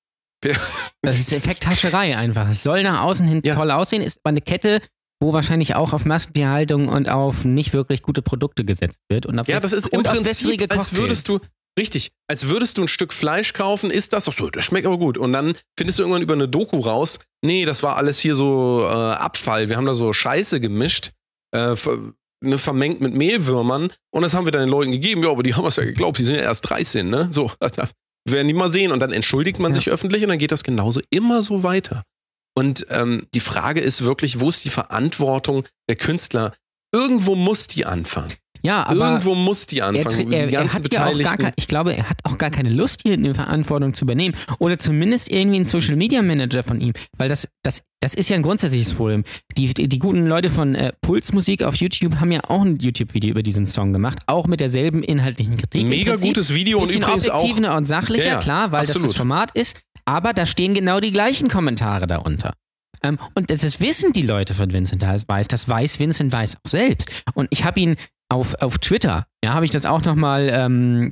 Das ist Effekthascherei einfach. Es soll nach außen hin toll aussehen, ist aber eine Kette, wo wahrscheinlich auch auf Massentierhaltung und auf nicht wirklich gute Produkte gesetzt wird. Und auf das ist im Prinzip, als würdest du ein Stück Fleisch kaufen, isst das, so, das schmeckt aber gut. Und dann findest du irgendwann über eine Doku raus, nee, das war alles hier so Abfall. Wir haben da so Scheiße gemischt, vermengt mit Mehlwürmern und das haben wir dann den Leuten gegeben. Ja, aber die haben es ja geglaubt, die sind ja erst 13, ne? So, werden die mal sehen und dann entschuldigt man sich öffentlich und dann geht das genauso immer so weiter. Und die Frage ist wirklich, wo ist die Verantwortung der Künstler? Irgendwo muss die anfangen. Ja, aber irgendwo muss die anfangen. Die ganzen Beteiligten. Ich glaube, er hat auch gar keine Lust, hier eine Verantwortung zu übernehmen. Oder zumindest irgendwie einen Social Media Manager von ihm. Weil das ist ja ein grundsätzliches Problem. Die guten Leute von Pulsmusik auf YouTube haben ja auch ein YouTube-Video über diesen Song gemacht. Auch mit derselben inhaltlichen Kritik. Mega gutes Video und übrigens auch. Objektiver und sachlicher, klar, weil absolut. Das Format ist. Aber da stehen genau die gleichen Kommentare darunter. Und das wissen die Leute von Vincent Weiss. Das weiß Vincent Weiss auch selbst. Und ich habe ihn auf Twitter, habe ich das auch nochmal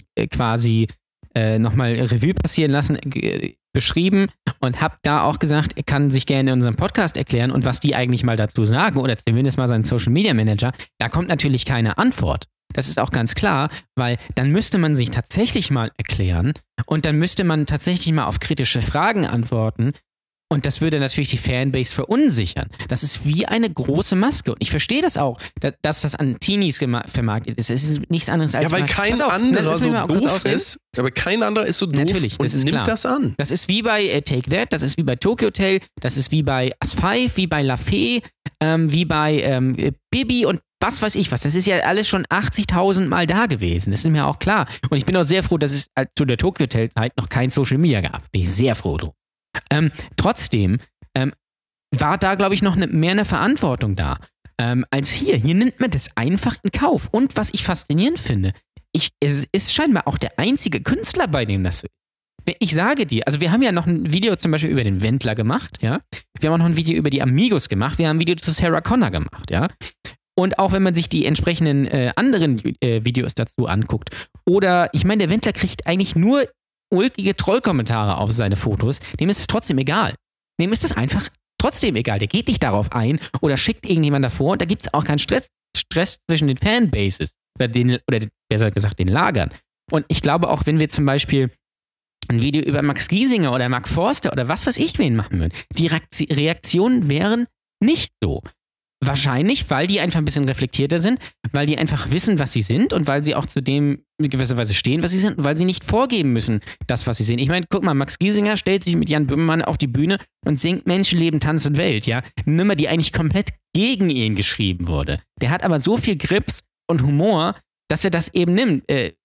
nochmal Revue passieren lassen, beschrieben und habe da auch gesagt, er kann sich gerne in unserem Podcast erklären und was die eigentlich mal dazu sagen oder zumindest mal sein Social Media Manager. Da kommt natürlich keine Antwort. Das ist auch ganz klar, weil dann müsste man sich tatsächlich mal erklären und dann müsste man tatsächlich mal auf kritische Fragen antworten. Und das würde natürlich die Fanbase verunsichern. Das ist wie eine große Maske. Und ich verstehe das auch, dass das an Teenies vermarktet ist. Es ist nichts anderes als... Ja, weil kein anderer so doof ist. Aber kein anderer ist so doof natürlich, das und nimmt klar. das an. Das ist wie bei Take That, das ist wie bei Tokyo Hotel, das ist wie bei As5, wie bei La Fee, wie bei Bibi und was weiß ich was. Das ist ja alles schon 80.000 Mal da gewesen. Das ist mir auch klar. Und ich bin auch sehr froh, dass es zu der Tokyo Hotel Zeit noch kein Social Media gab. Bin ich sehr froh drum. Trotzdem war da, glaube ich, noch mehr eine Verantwortung da als hier. Hier nimmt man das einfach in Kauf. Und was ich faszinierend finde, es ist scheinbar auch der einzige Künstler, bei dem das so ist. Ich sage dir, also wir haben ja noch ein Video zum Beispiel über den Wendler gemacht, ja. Wir haben auch noch ein Video über die Amigos gemacht. Wir haben ein Video zu Sarah Connor gemacht, ja. Und auch wenn man sich die entsprechenden anderen Videos dazu anguckt. Oder, ich meine, der Wendler kriegt eigentlich nur ulkige Trollkommentare auf seine Fotos, dem ist es trotzdem egal. Dem ist es einfach trotzdem egal. Der geht nicht darauf ein oder schickt irgendjemand davor und da gibt es auch keinen Stress zwischen den Fanbases oder besser gesagt den Lagern. Und ich glaube auch, wenn wir zum Beispiel ein Video über Max Giesinger oder Mark Forster oder was weiß ich wen machen würden, die Reaktionen wären nicht so. Wahrscheinlich, weil die einfach ein bisschen reflektierter sind, weil die einfach wissen, was sie sind und weil sie auch zu dem in gewisser Weise stehen, was sie sind und weil sie nicht vorgeben müssen, das, was sie sind. Ich meine, guck mal, Max Giesinger stellt sich mit Jan Böhmermann auf die Bühne und singt Menschenleben, Tanz und Welt, ja. Eine Nummer, die eigentlich komplett gegen ihn geschrieben wurde. Der hat aber so viel Grips und Humor, dass er das eben nimmt.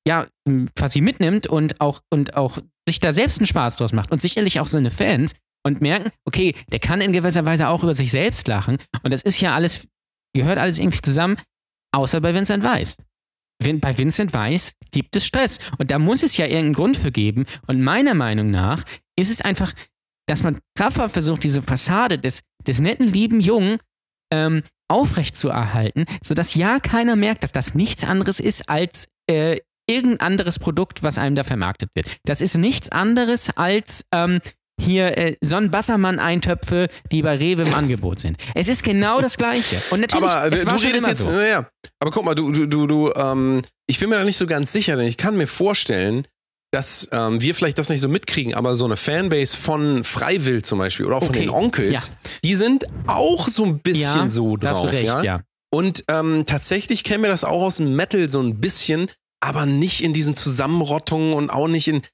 quasi mitnimmt und auch sich da selbst einen Spaß draus macht und sicherlich auch seine Fans und merken, okay, der kann in gewisser Weise auch über sich selbst lachen und das ist ja alles, gehört alles irgendwie zusammen, außer bei Vincent Weiss. Bei Vincent Weiss gibt es Stress und da muss es ja irgendeinen Grund für geben und meiner Meinung nach ist es einfach, dass man krampfhaft versucht, diese Fassade des netten, lieben Jungen aufrechtzuerhalten, sodass ja keiner merkt, dass das nichts anderes ist als irgendein anderes Produkt, was einem da vermarktet wird. Das ist nichts anderes als Sonnenbassermann-Eintöpfe, die bei Rewe im Angebot sind. Es ist genau das Gleiche. Und natürlich, aber es war schon immer so. Naja, aber guck mal, ich bin mir da nicht so ganz sicher, denn ich kann mir vorstellen, dass wir vielleicht das nicht so mitkriegen, aber so eine Fanbase von Freiwill zum Beispiel oder auch von den Onkels, die sind auch so ein bisschen so drauf. Da hast du recht, ja. Und tatsächlich kennen wir das auch aus dem Metal so ein bisschen, aber nicht in diesen Zusammenrottungen und auch nicht in...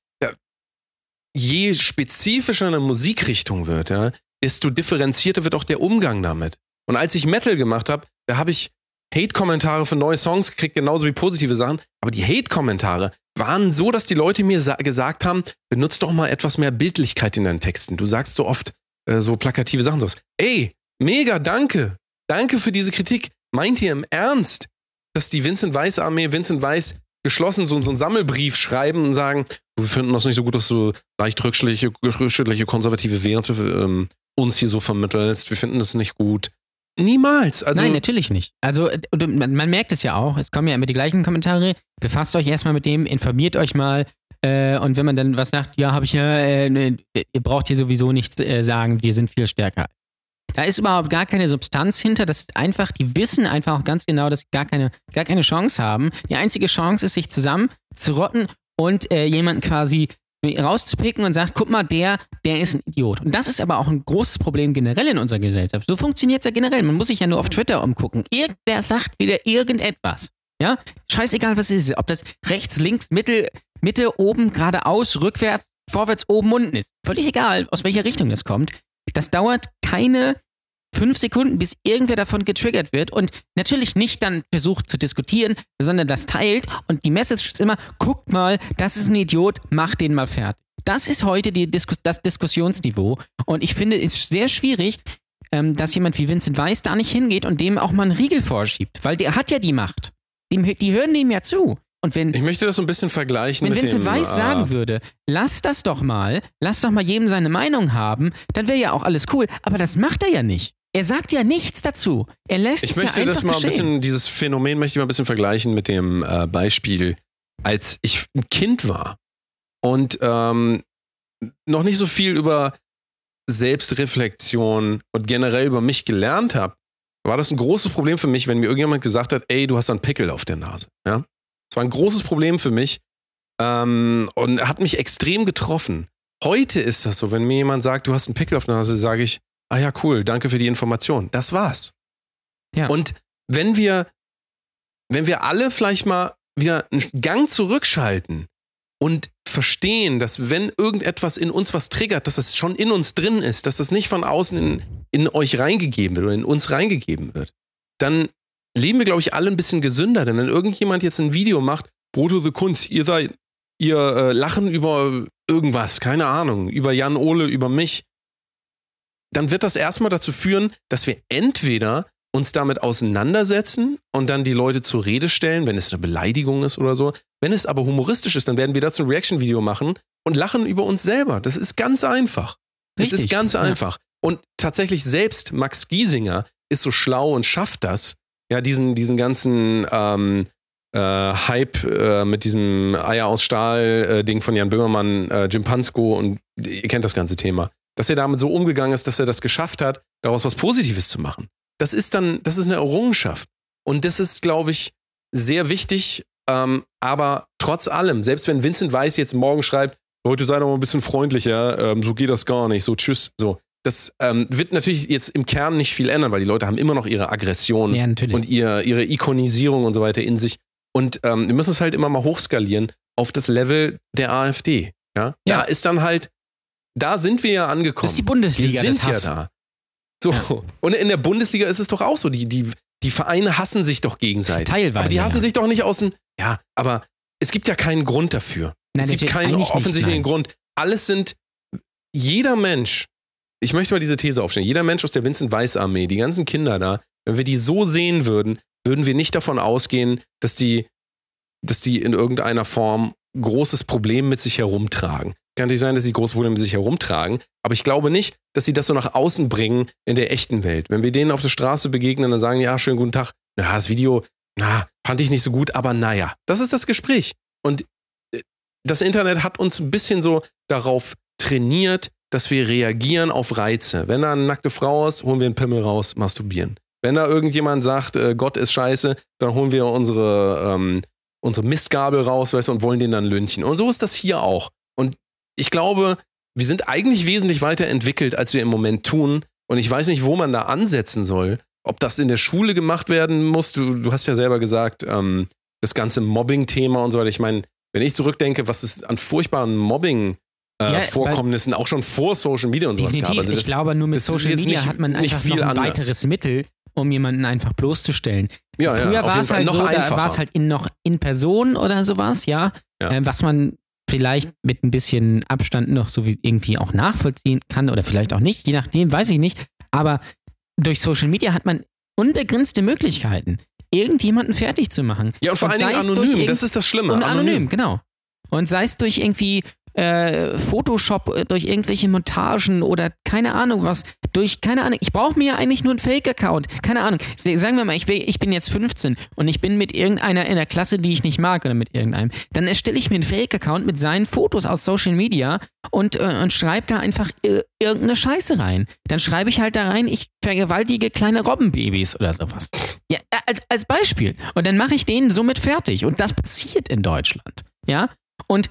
Je spezifischer eine Musikrichtung wird, desto differenzierter wird auch der Umgang damit. Und als ich Metal gemacht habe, da habe ich Hate-Kommentare für neue Songs gekriegt, genauso wie positive Sachen. Aber die Hate-Kommentare waren so, dass die Leute mir gesagt haben, benutzt doch mal etwas mehr Bildlichkeit in deinen Texten. Du sagst so oft so plakative Sachen. Sowas. Ey, mega, danke. Danke für diese Kritik. Meint ihr im Ernst, dass die Vincent Weiss-Armee, Vincent Weiss geschlossen so einen Sammelbrief schreiben und sagen, wir finden das nicht so gut, dass du leicht rückschrittliche konservative Werte uns hier so vermittelst. Wir finden das nicht gut. Niemals. Also, nein, natürlich nicht. Also man merkt es ja auch, es kommen ja immer die gleichen Kommentare. Befasst euch erstmal mit dem, informiert euch mal und wenn man dann was sagt, ja, habe ich ja, ihr braucht hier sowieso nichts sagen, wir sind viel stärker. Da ist überhaupt gar keine Substanz hinter, das ist einfach, die wissen einfach auch ganz genau, dass sie gar keine Chance haben. Die einzige Chance ist, sich zusammenzurotten und jemanden quasi rauszupicken und sagt, guck mal, der ist ein Idiot. Und das ist aber auch ein großes Problem generell in unserer Gesellschaft. So funktioniert es ja generell. Man muss sich ja nur auf Twitter umgucken. Irgendwer sagt wieder irgendetwas. Ja? Scheißegal, was es ist. Ob das rechts, links, Mitte, oben, geradeaus, rückwärts, vorwärts, oben, unten ist. Völlig egal, aus welcher Richtung das kommt. Das dauert keine 5 Sekunden, bis irgendwer davon getriggert wird und natürlich nicht dann versucht zu diskutieren, sondern das teilt und die Message ist immer, guckt mal, das ist ein Idiot, mach den mal fertig. Das ist heute das Diskussionsniveau und ich finde, es ist sehr schwierig, dass jemand wie Vincent Weiss da nicht hingeht und dem auch mal einen Riegel vorschiebt, weil der hat ja die Macht. Die hören dem ja zu. Und wenn, ich möchte das so ein bisschen vergleichen mit dem... Wenn Vincent Weiss sagen würde, lass doch mal jedem seine Meinung haben, dann wäre ja auch alles cool. Aber das macht er ja nicht. Er sagt ja nichts dazu. Er lässt es ja einfach geschehen. Ich möchte das mal ein bisschen, dieses Phänomen möchte ich mal ein bisschen vergleichen mit dem Beispiel, als ich ein Kind war und noch nicht so viel über Selbstreflexion und generell über mich gelernt habe, war das ein großes Problem für mich, wenn mir irgendjemand gesagt hat, ey, du hast einen Pickel auf der Nase. Ja? Das war ein großes Problem für mich und hat mich extrem getroffen. Heute ist das so, wenn mir jemand sagt, du hast einen Pickel auf der Nase, sage ich, ah ja, cool, danke für die Information. Das war's. Ja. Und wenn wir alle vielleicht mal wieder einen Gang zurückschalten und verstehen, dass wenn irgendetwas in uns was triggert, dass das schon in uns drin ist, dass das nicht von außen in euch reingegeben wird oder in uns reingegeben wird, dann leben wir, glaube ich, alle ein bisschen gesünder. Denn wenn irgendjemand jetzt ein Video macht, Brutto the Kunst, ihr lachen über irgendwas, keine Ahnung, über Jan Ole, über mich, dann wird das erstmal dazu führen, dass wir entweder uns damit auseinandersetzen und dann die Leute zur Rede stellen, wenn es eine Beleidigung ist oder so. Wenn es aber humoristisch ist, dann werden wir dazu ein Reaction-Video machen und lachen über uns selber. Das ist ganz einfach. Das ist ganz einfach. Und tatsächlich selbst Max Giesinger ist so schlau und schafft das, ja, diesen ganzen Hype mit diesem Eier aus Stahl-Ding von Jan Böhmermann, Jim Panskow und ihr kennt das ganze Thema. Dass er damit so umgegangen ist, dass er das geschafft hat, daraus was Positives zu machen. Das ist eine Errungenschaft. Und das ist, glaube ich, sehr wichtig. Aber trotz allem, selbst wenn Vincent Weiss jetzt morgen schreibt, Leute, seid doch mal ein bisschen freundlicher, so geht das gar nicht, so tschüss, so. Das wird natürlich jetzt im Kern nicht viel ändern, weil die Leute haben immer noch ihre Aggression und ihre Ikonisierung und so weiter in sich. Und wir müssen es halt immer mal hochskalieren auf das Level der AfD. Ja? Da ist dann halt, da sind wir ja angekommen. Das ist die Bundesliga. Wir sind ja da. So. Ja. Und in der Bundesliga ist es doch auch so. Die Vereine hassen sich doch gegenseitig. Teilweise. Aber die hassen sich doch nicht aus dem. Ja, aber es gibt ja keinen Grund dafür. Nein, es gibt keinen offensichtlichen Grund. Jeder Mensch, ich möchte mal diese These aufstellen, jeder Mensch aus der Vincent-Weiss-Armee, die ganzen Kinder da, wenn wir die so sehen würden, würden wir nicht davon ausgehen, dass die in irgendeiner Form großes Problem mit sich herumtragen. Kann natürlich sein, dass sie große Probleme mit sich herumtragen, aber ich glaube nicht, dass sie das so nach außen bringen in der echten Welt. Wenn wir denen auf der Straße begegnen, dann sagen die, ja, schönen guten Tag, na, das Video, fand ich nicht so gut, aber naja, das ist das Gespräch. Und das Internet hat uns ein bisschen so darauf trainiert, dass wir reagieren auf Reize. Wenn da eine nackte Frau ist, holen wir einen Pimmel raus, masturbieren. Wenn da irgendjemand sagt, Gott ist scheiße, dann holen wir unsere Mistgabel raus, weißt du, und wollen den dann lynchen. Und so ist das hier auch. Und ich glaube, wir sind eigentlich wesentlich weiter entwickelt, als wir im Moment tun. Und ich weiß nicht, wo man da ansetzen soll. Ob das in der Schule gemacht werden muss. Du hast ja selber gesagt, das ganze Mobbing-Thema und so weiter. Ich meine, wenn ich zurückdenke, was es an furchtbaren Mobbing-Vorkommnissen auch schon vor Social Media und sowas gab. Also ich glaube, nur mit Social Media hat man einfach noch ein weiteres Mittel, um jemanden einfach bloßzustellen. Früher war es halt so, da war es halt noch in Person oder sowas, was man vielleicht mit ein bisschen Abstand noch so wie irgendwie auch nachvollziehen kann oder vielleicht auch nicht, je nachdem, weiß ich nicht. Aber durch Social Media hat man unbegrenzte Möglichkeiten, irgendjemanden fertig zu machen. Ja, und vor allen Dingen anonym, das ist das Schlimme. Und anonym, genau. Und sei es durch irgendwie Photoshop, durch irgendwelche Montagen oder keine Ahnung was, ich brauche mir ja eigentlich nur einen Fake-Account, keine Ahnung. Sagen wir mal, ich bin jetzt 15 und ich bin mit irgendeiner in der Klasse, die ich nicht mag oder mit irgendeinem, dann erstelle ich mir einen Fake-Account mit seinen Fotos aus Social Media und schreibe da einfach irgendeine Scheiße rein. Dann schreibe ich halt da rein, ich vergewaltige kleine Robbenbabys oder sowas. Ja, als Beispiel. Und dann mache ich den somit fertig. Und das passiert in Deutschland. Ja? Und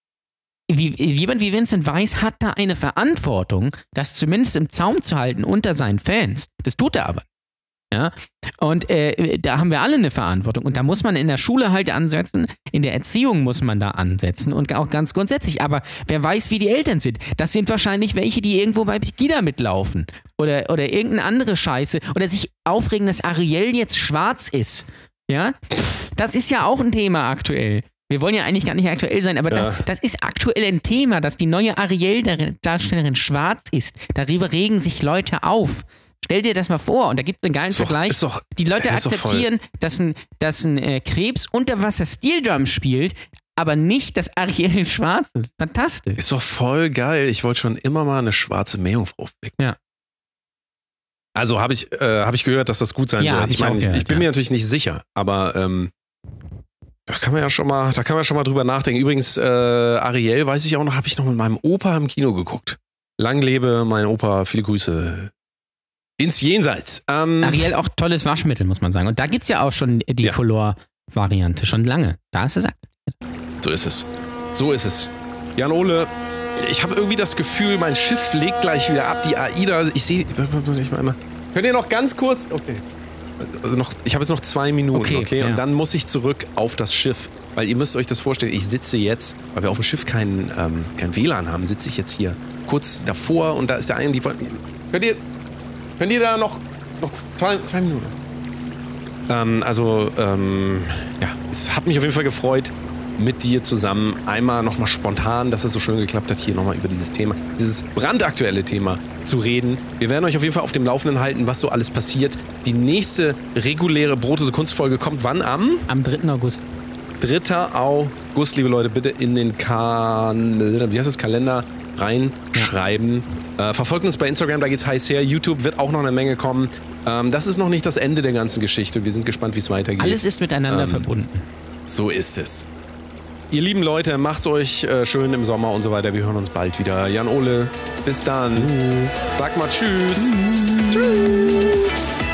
jemand wie Vincent Weiss hat da eine Verantwortung, das zumindest im Zaum zu halten unter seinen Fans. Das tut er aber. Ja? Und da haben wir alle eine Verantwortung. Und da muss man in der Schule halt ansetzen, in der Erziehung muss man da ansetzen und auch ganz grundsätzlich. Aber wer weiß, wie die Eltern sind. Das sind wahrscheinlich welche, die irgendwo bei Pegida mitlaufen. Oder irgendeine andere Scheiße. Oder sich aufregen, dass Ariel jetzt schwarz ist. Ja? Das ist ja auch ein Thema aktuell. Wir wollen ja eigentlich gar nicht aktuell sein, aber das ist aktuell ein Thema, dass die neue Ariel-Darstellerin schwarz ist. Darüber regen sich Leute auf. Stell dir das mal vor, und da gibt es einen geilen Vergleich. Die Leute akzeptieren, dass ein Krebs unter Wasser Steel Drum spielt, aber nicht, dass Ariel schwarz ist. Fantastisch. Ist doch voll geil. Ich wollte schon immer mal eine schwarze Meerjungfrau wecken. Ja. Also habe ich gehört, dass das gut sein soll. Ich meine, ich bin mir natürlich nicht sicher, aber da kann man ja schon mal drüber nachdenken. Übrigens, Ariel, weiß ich auch noch, habe ich noch mit meinem Opa im Kino geguckt. Lang lebe mein Opa, viele Grüße ins Jenseits. Ariel auch tolles Waschmittel, muss man sagen. Und da gibt es ja auch schon die Color-Variante, schon lange. Da ist es aktuell. So ist es. Jan Ole, ich habe irgendwie das Gefühl, mein Schiff legt gleich wieder ab. Die AIDA, ich sehe, muss ich mal einmal. Könnt ihr noch ganz kurz, okay. Also ich habe jetzt noch 2 Minuten, okay? Und dann muss ich zurück auf das Schiff. Weil ihr müsst euch das vorstellen, ich sitze jetzt, weil wir auf dem Schiff kein WLAN haben, sitze ich jetzt hier kurz davor und da ist der eine, könnt ihr da noch 2 Minuten? Es hat mich auf jeden Fall gefreut, mit dir zusammen einmal nochmal spontan, dass es so schön geklappt hat, hier nochmal über dieses brandaktuelle Thema zu reden. Wir werden euch auf jeden Fall auf dem Laufenden halten, was so alles passiert. Die nächste reguläre Brotose Kunstfolge kommt wann? Am 3. August. 3. August, liebe Leute, bitte in den Kalender reinschreiben. Verfolgt uns bei Instagram, da geht's heiß her. YouTube wird auch noch eine Menge kommen. Das ist noch nicht das Ende der ganzen Geschichte. Wir sind gespannt, wie es weitergeht. Alles ist miteinander verbunden. So ist es. Ihr lieben Leute, macht's euch schön im Sommer und so weiter. Wir hören uns bald wieder. Jan Ole, bis dann. Sag mal tschüss. Tschüss.